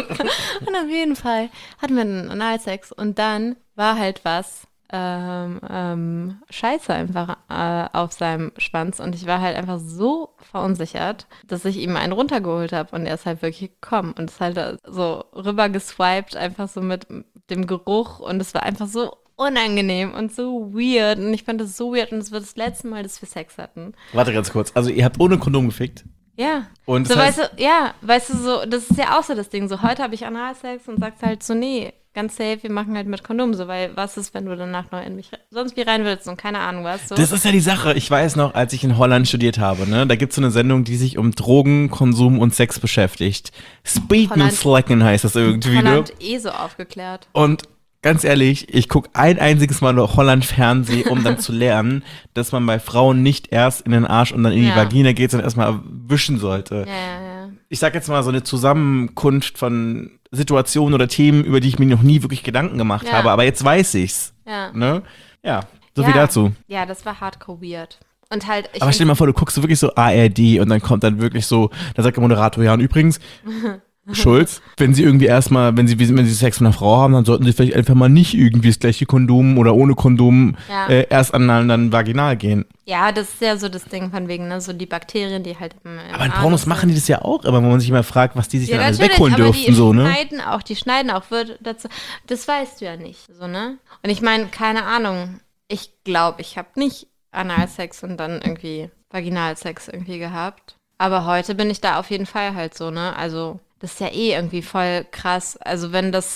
Und auf jeden Fall hatten wir einen Analsex und dann war halt was ähm, ähm, Scheiße einfach äh, auf seinem Schwanz und ich war halt einfach so verunsichert, dass ich ihm einen runtergeholt habe und er ist halt wirklich gekommen und ist halt so rüber geswiped, einfach so mit dem Geruch und es war einfach so unangenehm und so weird und ich fand das so weird und es war das letzte Mal, dass wir Sex hatten. Warte ganz kurz. Also ihr habt ohne Kondom gefickt? Ja. Und so, das heißt, weißt du, ja, weißt du, so, das ist ja auch so das Ding. So, heute habe ich Analsex und sagst halt so, nee, ganz safe, wir machen halt mit Kondom so, weil was ist, wenn du danach noch in mich sonst wie rein willst und keine Ahnung was. So. das ist ja die Sache. Ich weiß noch, als ich in Holland studiert habe, ne, da gibt's so eine Sendung, die sich um Drogen, Konsum und Sex beschäftigt. Speed and Holland- Slacken heißt das irgendwie, ne? Holland eh so aufgeklärt. Und ganz ehrlich, ich gucke ein einziges Mal nur Holland-Fernsehen, um dann zu lernen, dass man bei Frauen nicht erst in den Arsch und dann in die Ja. Vagina geht, sondern erstmal wischen sollte. Ja, ja, ja. Ich sag jetzt mal so eine Zusammenkunft von Situationen oder Themen, über die ich mir noch nie wirklich Gedanken gemacht Ja. habe, aber jetzt weiß ich's. Ja, Ne? Ja, so ja. viel dazu. Ja, das war hardcore weird. Und halt, ich Aber stell dir mal vor, du guckst so wirklich so A R D und dann kommt dann wirklich so, da sagt der Moderator, ja und übrigens, Schulz, wenn sie irgendwie erstmal, wenn sie, wenn sie Sex mit einer Frau haben, dann sollten sie vielleicht einfach mal nicht irgendwie das gleiche Kondom oder ohne Kondom Ja. äh, erst anal und dann vaginal gehen. ja, das ist ja so das Ding von wegen, ne, so die Bakterien, die halt im, im Aber in Anus Pornos sind. machen die das ja auch, aber wenn man sich immer fragt, was die sich Ja, dann alles natürlich, wegholen aber dürften, die so, ne? schneiden auch, die schneiden auch, wird dazu, das weißt du ja nicht, so, ne? Und ich meine, keine Ahnung, ich glaube, ich habe nicht Analsex und dann irgendwie Vaginalsex irgendwie gehabt. Aber heute bin ich da auf jeden Fall halt so, ne? Also, das ist ja eh irgendwie voll krass. Also, wenn das,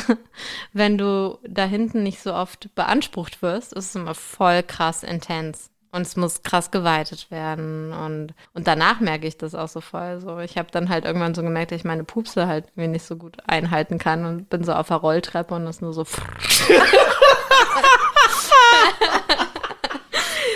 wenn du da hinten nicht so oft beansprucht wirst, ist es immer voll krass intens. Und es muss krass geweitet werden. Und, und danach merke ich das auch so voll. So. Ich habe dann halt irgendwann so gemerkt, dass ich meine Pupse halt irgendwie nicht so gut einhalten kann und bin so auf der Rolltreppe und das nur so.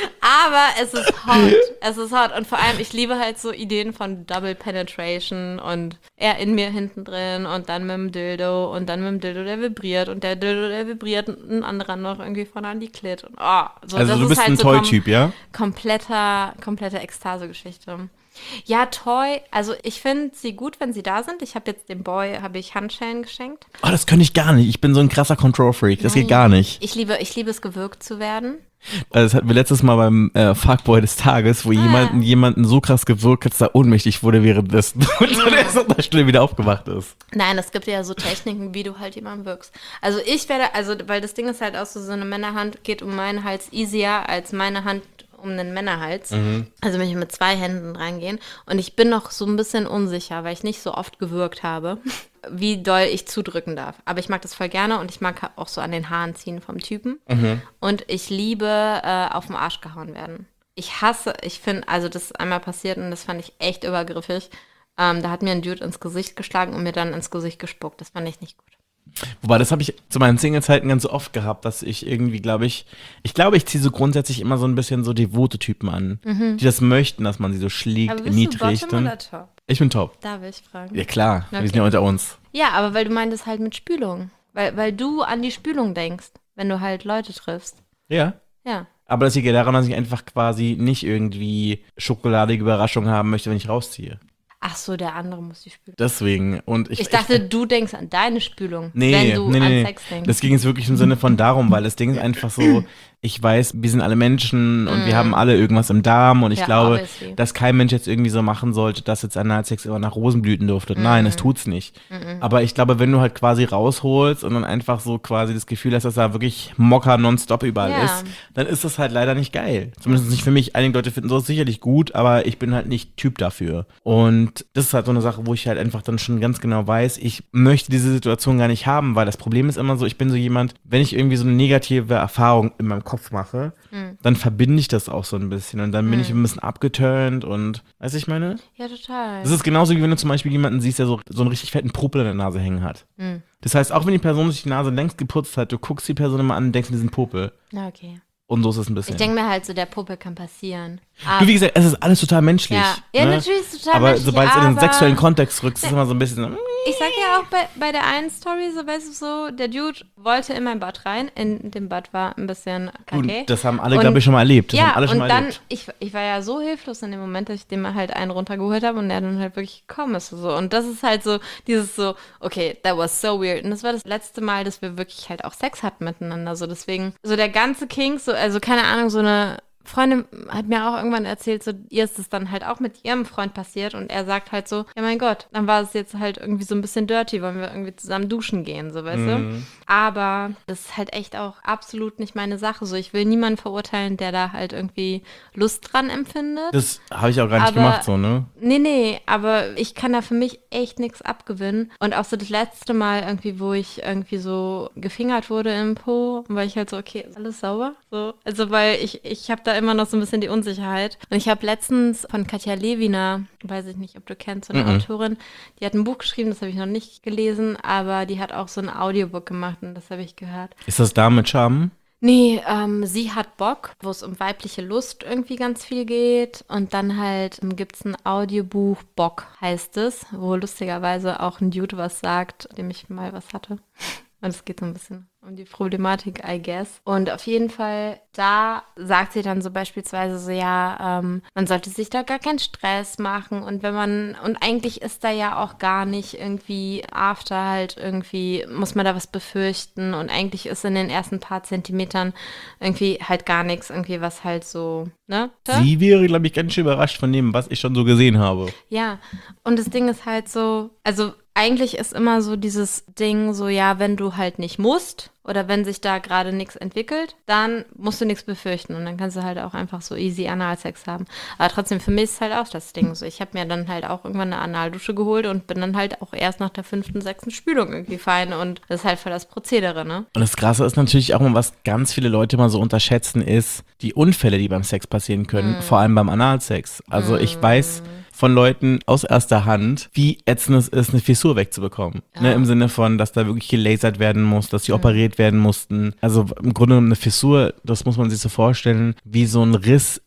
Aber es ist hot. Es ist hot. Und vor allem, ich liebe halt so Ideen von Double Penetration und er in mir hinten drin und dann mit dem Dildo und dann mit dem Dildo, der vibriert und der Dildo, der vibriert und ein anderer noch irgendwie vorne an die Klit. Und, oh, so, Also das du ist bist halt ein so Toy-Typ, kom- ja? Kompletter, komplette Ekstase-Geschichte. Ja, Toy, also ich finde sie gut, wenn sie da sind. Ich habe jetzt dem Boy, habe ich Handschellen geschenkt. Oh, das könnte ich gar nicht. Ich bin so ein krasser Control-Freak. Das Nein. geht gar nicht. Ich liebe, ich liebe es, gewürgt zu werden. Also das hatten wir letztes Mal beim äh, Fuckboy des Tages, wo Ah. jemanden, jemanden so krass gewürgt hat, dass er ohnmächtig wurde währenddessen und dann erst an der Stelle wieder aufgewacht ist. Nein, es gibt ja so Techniken, wie du halt jemanden wirkst. Also ich werde, also weil das Ding ist halt auch so, so eine Männerhand geht um meinen Hals easier als meine Hand um einen Männerhals. Mhm. Also möchte ich mit zwei Händen reingehen. Und ich bin noch so ein bisschen unsicher, weil ich nicht so oft gewürgt habe, wie doll ich zudrücken darf. Aber ich mag das voll gerne und ich mag auch so an den Haaren ziehen vom Typen. Mhm. Und ich liebe äh, auf den Arsch gehauen werden. Ich hasse, ich finde, also das ist einmal passiert und das fand ich echt übergriffig. Ähm, da hat mir ein Dude ins Gesicht geschlagen und mir dann ins Gesicht gespuckt. Das fand ich nicht gut. Wobei, das habe ich zu meinen Single-Zeiten ganz oft gehabt, dass ich irgendwie, glaube ich, ich glaube, ich ziehe so grundsätzlich immer so ein bisschen so devote Typen an, die das möchten, dass man sie so schlägt, Aber bist erniedrigt. du Bottom und- oder Top? Ich bin top. Da will ich fragen. Ja klar, wir Okay. sind ja unter uns. Ja, aber weil du meintest halt mit Spülung. Weil, weil du an die Spülung denkst, wenn du halt Leute triffst. Ja. Ja. Aber das liegt ja daran, dass ich einfach quasi nicht irgendwie schokoladige Überraschung haben möchte, wenn ich rausziehe. Ach so, der andere muss die Spülung. Deswegen. Und ich, Ich dachte, du denkst an deine Spülung, Nee, wenn du nee, an nee. Sex denkst. Das ging jetzt wirklich im Sinne von darum, weil das Ding ist einfach so, ich weiß, wir sind alle Menschen und wir haben alle irgendwas im Darm und ich Ja, glaube, obviously. dass kein Mensch jetzt irgendwie so machen sollte, dass jetzt Analsex immer nach Rosenblüten duftet. Nein, das tut's nicht. Aber ich glaube, wenn du halt quasi rausholst und dann einfach so quasi das Gefühl hast, dass da wirklich Mocker nonstop überall Ja. ist, dann ist das halt leider nicht geil. Zumindest nicht für mich. Einige Leute finden sowas sicherlich gut, aber ich bin halt nicht Typ dafür. Und das ist halt so eine Sache, wo ich halt einfach dann schon ganz genau weiß, ich möchte diese Situation gar nicht haben, weil das Problem ist immer so, ich bin so jemand, wenn ich irgendwie so eine negative Erfahrung in meinem Kopf mache, Mhm. dann verbinde ich das auch so ein bisschen und dann bin ich ein bisschen abgeturnt und, weißt du, ich meine? Ja, total. Das ist genauso wie wenn du zum Beispiel jemanden siehst, der so, so einen richtig fetten Popel in der Nase hängen hat. Mhm. Das heißt, auch wenn die Person sich die Nase längst geputzt hat, du guckst die Person immer an und denkst, die sind Popel. Na, okay. Und so ist es ein bisschen. Ich denke mir halt so, der Puppe kann passieren. du, wie gesagt, es ist alles total menschlich. Ja. Ja, ne? natürlich ist es total aber menschlich, sobald es in den aber- sexuellen Kontext rückt, ist es immer so ein bisschen so, mm, Ich sag ja auch bei, bei der einen Story, so weißt du so, der Dude wollte in mein Bad rein. In dem Bad war ein bisschen du, kacke. das haben alle, Und- glaube ich, schon mal erlebt. Das ja, haben alle schon und mal dann, erlebt. ich, ich war ja so hilflos in dem Moment, dass ich dem halt einen runtergeholt habe und der dann halt wirklich gekommen ist. So. Und das ist halt so, dieses so, okay, that was so weird. Und das war das letzte Mal, dass wir wirklich halt auch Sex hatten miteinander. So deswegen, so der ganze King, so, also keine Ahnung, so eine Freundin hat mir auch irgendwann erzählt, so ihr ist es dann halt auch mit ihrem Freund passiert und er sagt halt so, ja mein Gott, dann war es jetzt halt irgendwie so ein bisschen dirty, wollen wir irgendwie zusammen duschen gehen, so weißt Mhm. du. Aber das ist halt echt auch absolut nicht meine Sache, so ich will niemanden verurteilen, der da halt irgendwie Lust dran empfindet. Das habe ich auch gar nicht Aber- gemacht, so, ne? Nee, nee, aber ich kann da für mich echt nichts abgewinnen. Und auch so das letzte Mal irgendwie, wo ich irgendwie so gefingert wurde im Po, war ich halt so, okay, ist alles sauber? So, also weil ich, ich habe da immer noch so ein bisschen die Unsicherheit. Und ich habe letztens von Katja Lewina, weiß ich nicht, ob du kennst, so eine Mhm. Autorin, die hat ein Buch geschrieben, das habe ich noch nicht gelesen, aber die hat auch so ein Audiobook gemacht und das habe ich gehört. Ist das da mit Charme? Nee, ähm, sie hat Bock, wo es um weibliche Lust irgendwie ganz viel geht. Und dann halt ähm, gibt es ein Audiobuch, Bock heißt es, wo lustigerweise auch ein Dude was sagt, dem ich mal was hatte. Und es geht so ein bisschen um die Problematik, I guess. Und auf jeden Fall, da sagt sie dann so beispielsweise so, ja, ähm, man sollte sich da gar keinen Stress machen. Und wenn man, und eigentlich ist da ja auch gar nicht irgendwie after halt irgendwie, muss man da was befürchten. Und eigentlich ist in den ersten paar Zentimetern irgendwie halt gar nichts, irgendwie was halt so, ne? Sie wäre, glaube ich, ganz schön überrascht von dem, was ich schon so gesehen habe. Ja, und das Ding ist halt so, also eigentlich ist immer so dieses Ding so, ja, wenn du halt nicht musst oder wenn sich da gerade nichts entwickelt, dann musst du nichts befürchten und dann kannst du halt auch einfach so easy Analsex haben. Aber trotzdem, für mich ist halt auch das Ding so, ich habe mir dann halt auch irgendwann eine Analdusche geholt und bin dann halt auch erst nach der fünften, sechsten Spülung irgendwie fein und das ist halt voll das Prozedere, ne? Und das Krasse ist natürlich auch mal, was ganz viele Leute mal so unterschätzen, ist die Unfälle, die beim Sex passieren können, Mhm. vor allem beim Analsex. Also ich weiß von Leuten aus erster Hand, wie ätzend es ist, eine Fissur wegzubekommen. Ja. Ne, im Sinne von, dass da wirklich gelasert werden muss, dass sie operiert werden mussten. Also im Grunde genommen eine Fissur, das muss man sich so vorstellen, wie so ein Riss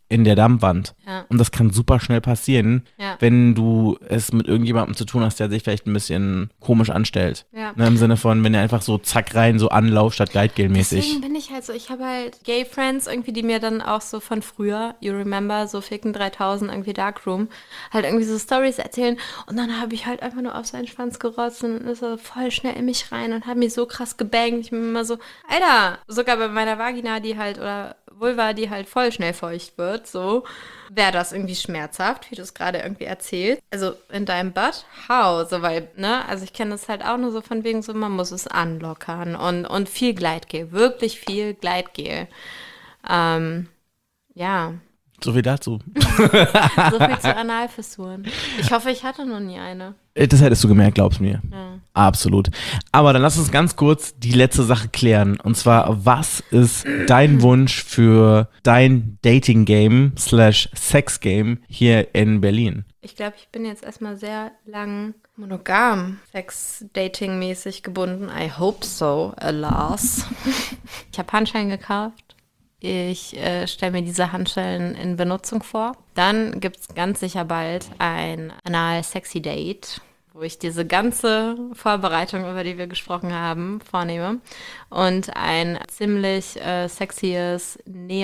in der Dammwand. Ja. Und das kann super schnell passieren, Ja. wenn du es mit irgendjemandem zu tun hast, der sich vielleicht ein bisschen komisch anstellt. Ja. Ne, im Sinne von, wenn er einfach so zack rein, so Anlauf statt Gleitgel-mäßig. Deswegen bin ich halt so, ich habe halt Gay Friends irgendwie, die mir dann auch so von früher, you remember, so Ficken dreitausend, irgendwie Darkroom, halt irgendwie so Stories erzählen und dann habe ich halt einfach nur auf seinen Schwanz gerotzt und dann ist er voll schnell in mich rein und hat mich so krass gebangt. Ich bin immer so, Alter, sogar bei meiner Vagina, die halt, oder Vulva, die halt voll schnell feucht wird, so, wäre das irgendwie schmerzhaft, wie du es gerade irgendwie erzählt. Also in deinem Butt, how? So, weil, ne, also ich kenne das halt auch nur so von wegen so, man muss es anlockern und, und viel Gleitgel, wirklich viel Gleitgel. Ähm, ja, So viel dazu. so viel zu Analfissuren. Ich hoffe, ich hatte noch nie eine. Das hättest du gemerkt, glaubst mir. Ja. Absolut. Aber dann lass uns ganz kurz die letzte Sache klären. Und zwar, was ist dein Wunsch für dein Dating-Game slash Sex-Game hier in Berlin? Ich glaube, ich bin jetzt erstmal sehr lang monogam, Sex-Dating-mäßig gebunden. I hope so, alas. Ich habe Handschellen gekauft. Ich äh, stelle mir diese Handschellen in Benutzung vor. Dann gibt es ganz sicher bald ein Anal-Sexy-Date, wo ich diese ganze Vorbereitung, über die wir gesprochen haben, vornehme und ein ziemlich äh, sexyes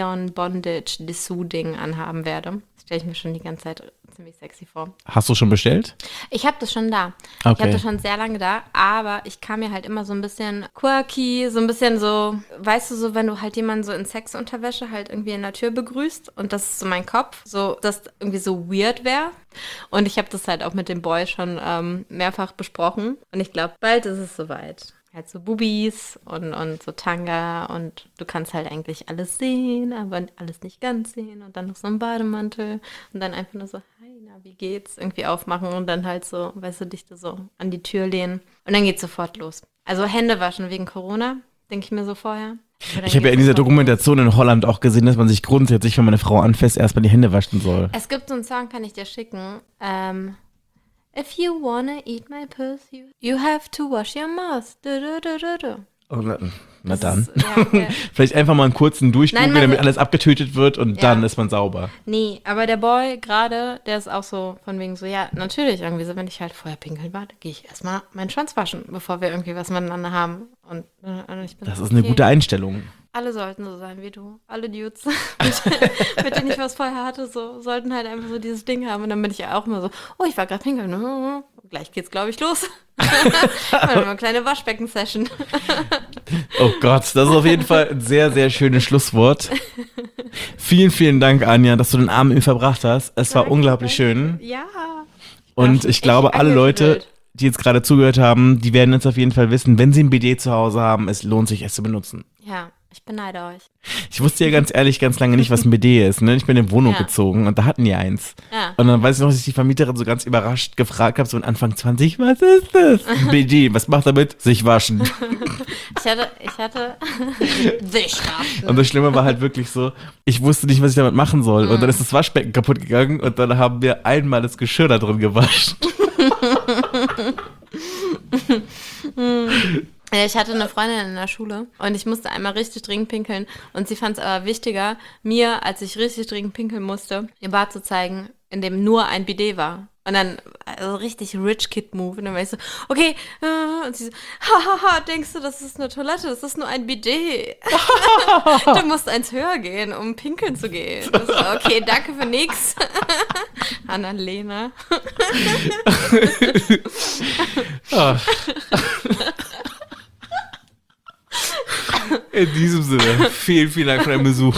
Neon-Bondage-Dessous-Ding anhaben werde. Das stelle ich mir schon die ganze Zeit ziemlich sexy vor. Hast du schon bestellt? Ich habe das schon da. Okay. Ich habe das schon sehr lange da, aber ich kam mir halt immer so ein bisschen quirky, so ein bisschen so, weißt du, so wenn du halt jemanden so in Sexunterwäsche halt irgendwie in der Tür begrüßt und das ist so mein Kopf, so, dass irgendwie so weird wäre. Und ich habe das halt auch mit dem Boy schon ähm, mehrfach besprochen und ich glaube, bald ist es soweit. Halt so Bubis und, und so Tanga und du kannst halt eigentlich alles sehen, aber alles nicht ganz sehen und dann noch so ein Bademantel und dann einfach nur so, hi, na, wie geht's? Irgendwie aufmachen und dann halt so, weißt du, dich da so an die Tür lehnen und dann geht's sofort los. Also Hände waschen wegen Corona, denke ich mir so vorher. Ich habe ja in dieser Dokumentation in Holland auch gesehen, dass man sich grundsätzlich, wenn man eine Frau anfasst, erstmal die Hände waschen soll. Es gibt so einen Song, kann ich dir schicken, ähm, If you wanna eat my puss, you, you have to wash your mouth. Du, du, du, du, du. Oh, na, na Das dann. ist- ja, okay. Vielleicht einfach mal einen kurzen Durchgucken, Nein, man- damit alles abgetötet wird und Ja. dann ist man sauber. Nee, aber der Boy gerade, der ist auch so von wegen so, ja, natürlich irgendwie so, wenn ich halt vorher pinkeln war, gehe ich erstmal meinen Schwanz waschen, bevor wir irgendwie was miteinander haben. Und, äh, und ich bin Das so, ist eine okay. gute Einstellung. Alle sollten so sein wie du. Alle Dudes, mit, mit denen ich was vorher hatte, so sollten halt einfach so dieses Ding haben. Und dann bin ich ja auch immer so, oh, ich war gerade pinkeln. Gleich geht's, glaube ich, los. Mal eine kleine Waschbecken-Session. Oh Gott, das ist auf jeden Fall ein sehr, sehr schönes Schlusswort. Vielen, vielen Dank, Anja, dass du den Abend mit mir verbracht hast. Es war Danke, unglaublich schön. Ja. Und ich glaube, alle Leute, angewidert. die jetzt gerade zugehört haben, die werden jetzt auf jeden Fall wissen, wenn sie ein B D zu Hause haben, es lohnt sich, es zu benutzen. Ja, ich beneide euch. Ich wusste ja ganz ehrlich ganz lange nicht, was ein B D ist. Ne? Ich bin in eine Wohnung Ja. gezogen und da hatten die eins. Ja. Und dann weiß ich noch, dass ich die Vermieterin so ganz überrascht gefragt habe, so in Anfang zwanzig, was ist das? Ein B D, was macht damit? Sich waschen. Ich hatte, ich hatte sich waschen. Und das Schlimme war halt wirklich so, ich wusste nicht, was ich damit machen soll. Und dann ist das Waschbecken kaputt gegangen und dann haben wir einmal das Geschirr da drin gewaschen. Ich hatte eine Freundin in der Schule und ich musste einmal richtig dringend pinkeln und sie fand es aber wichtiger, mir, als ich richtig dringend pinkeln musste, ihr Bad zu zeigen, in dem nur ein Bidet war. Und dann, also richtig Rich Kid Move. Und dann war ich so, okay, äh, und sie so, hahaha, denkst du, das ist eine Toilette? Das ist nur ein Bidet. Du musst eins höher gehen, um pinkeln zu gehen. Das so, okay, danke für nix. Annalena. Ach. In diesem Sinne, vielen, vielen Dank für deinen Besuch.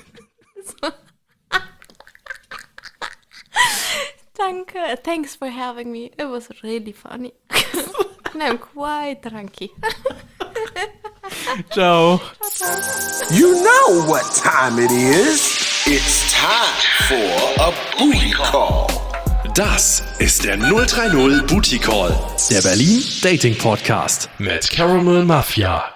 Danke. Thanks for having me. It was really funny. And I'm quite drunky. Ciao. You know what time it is. It's time for a booty call. Das ist der null drei null Booty Call, der Berlin Dating Podcast mit Caramel Mafia.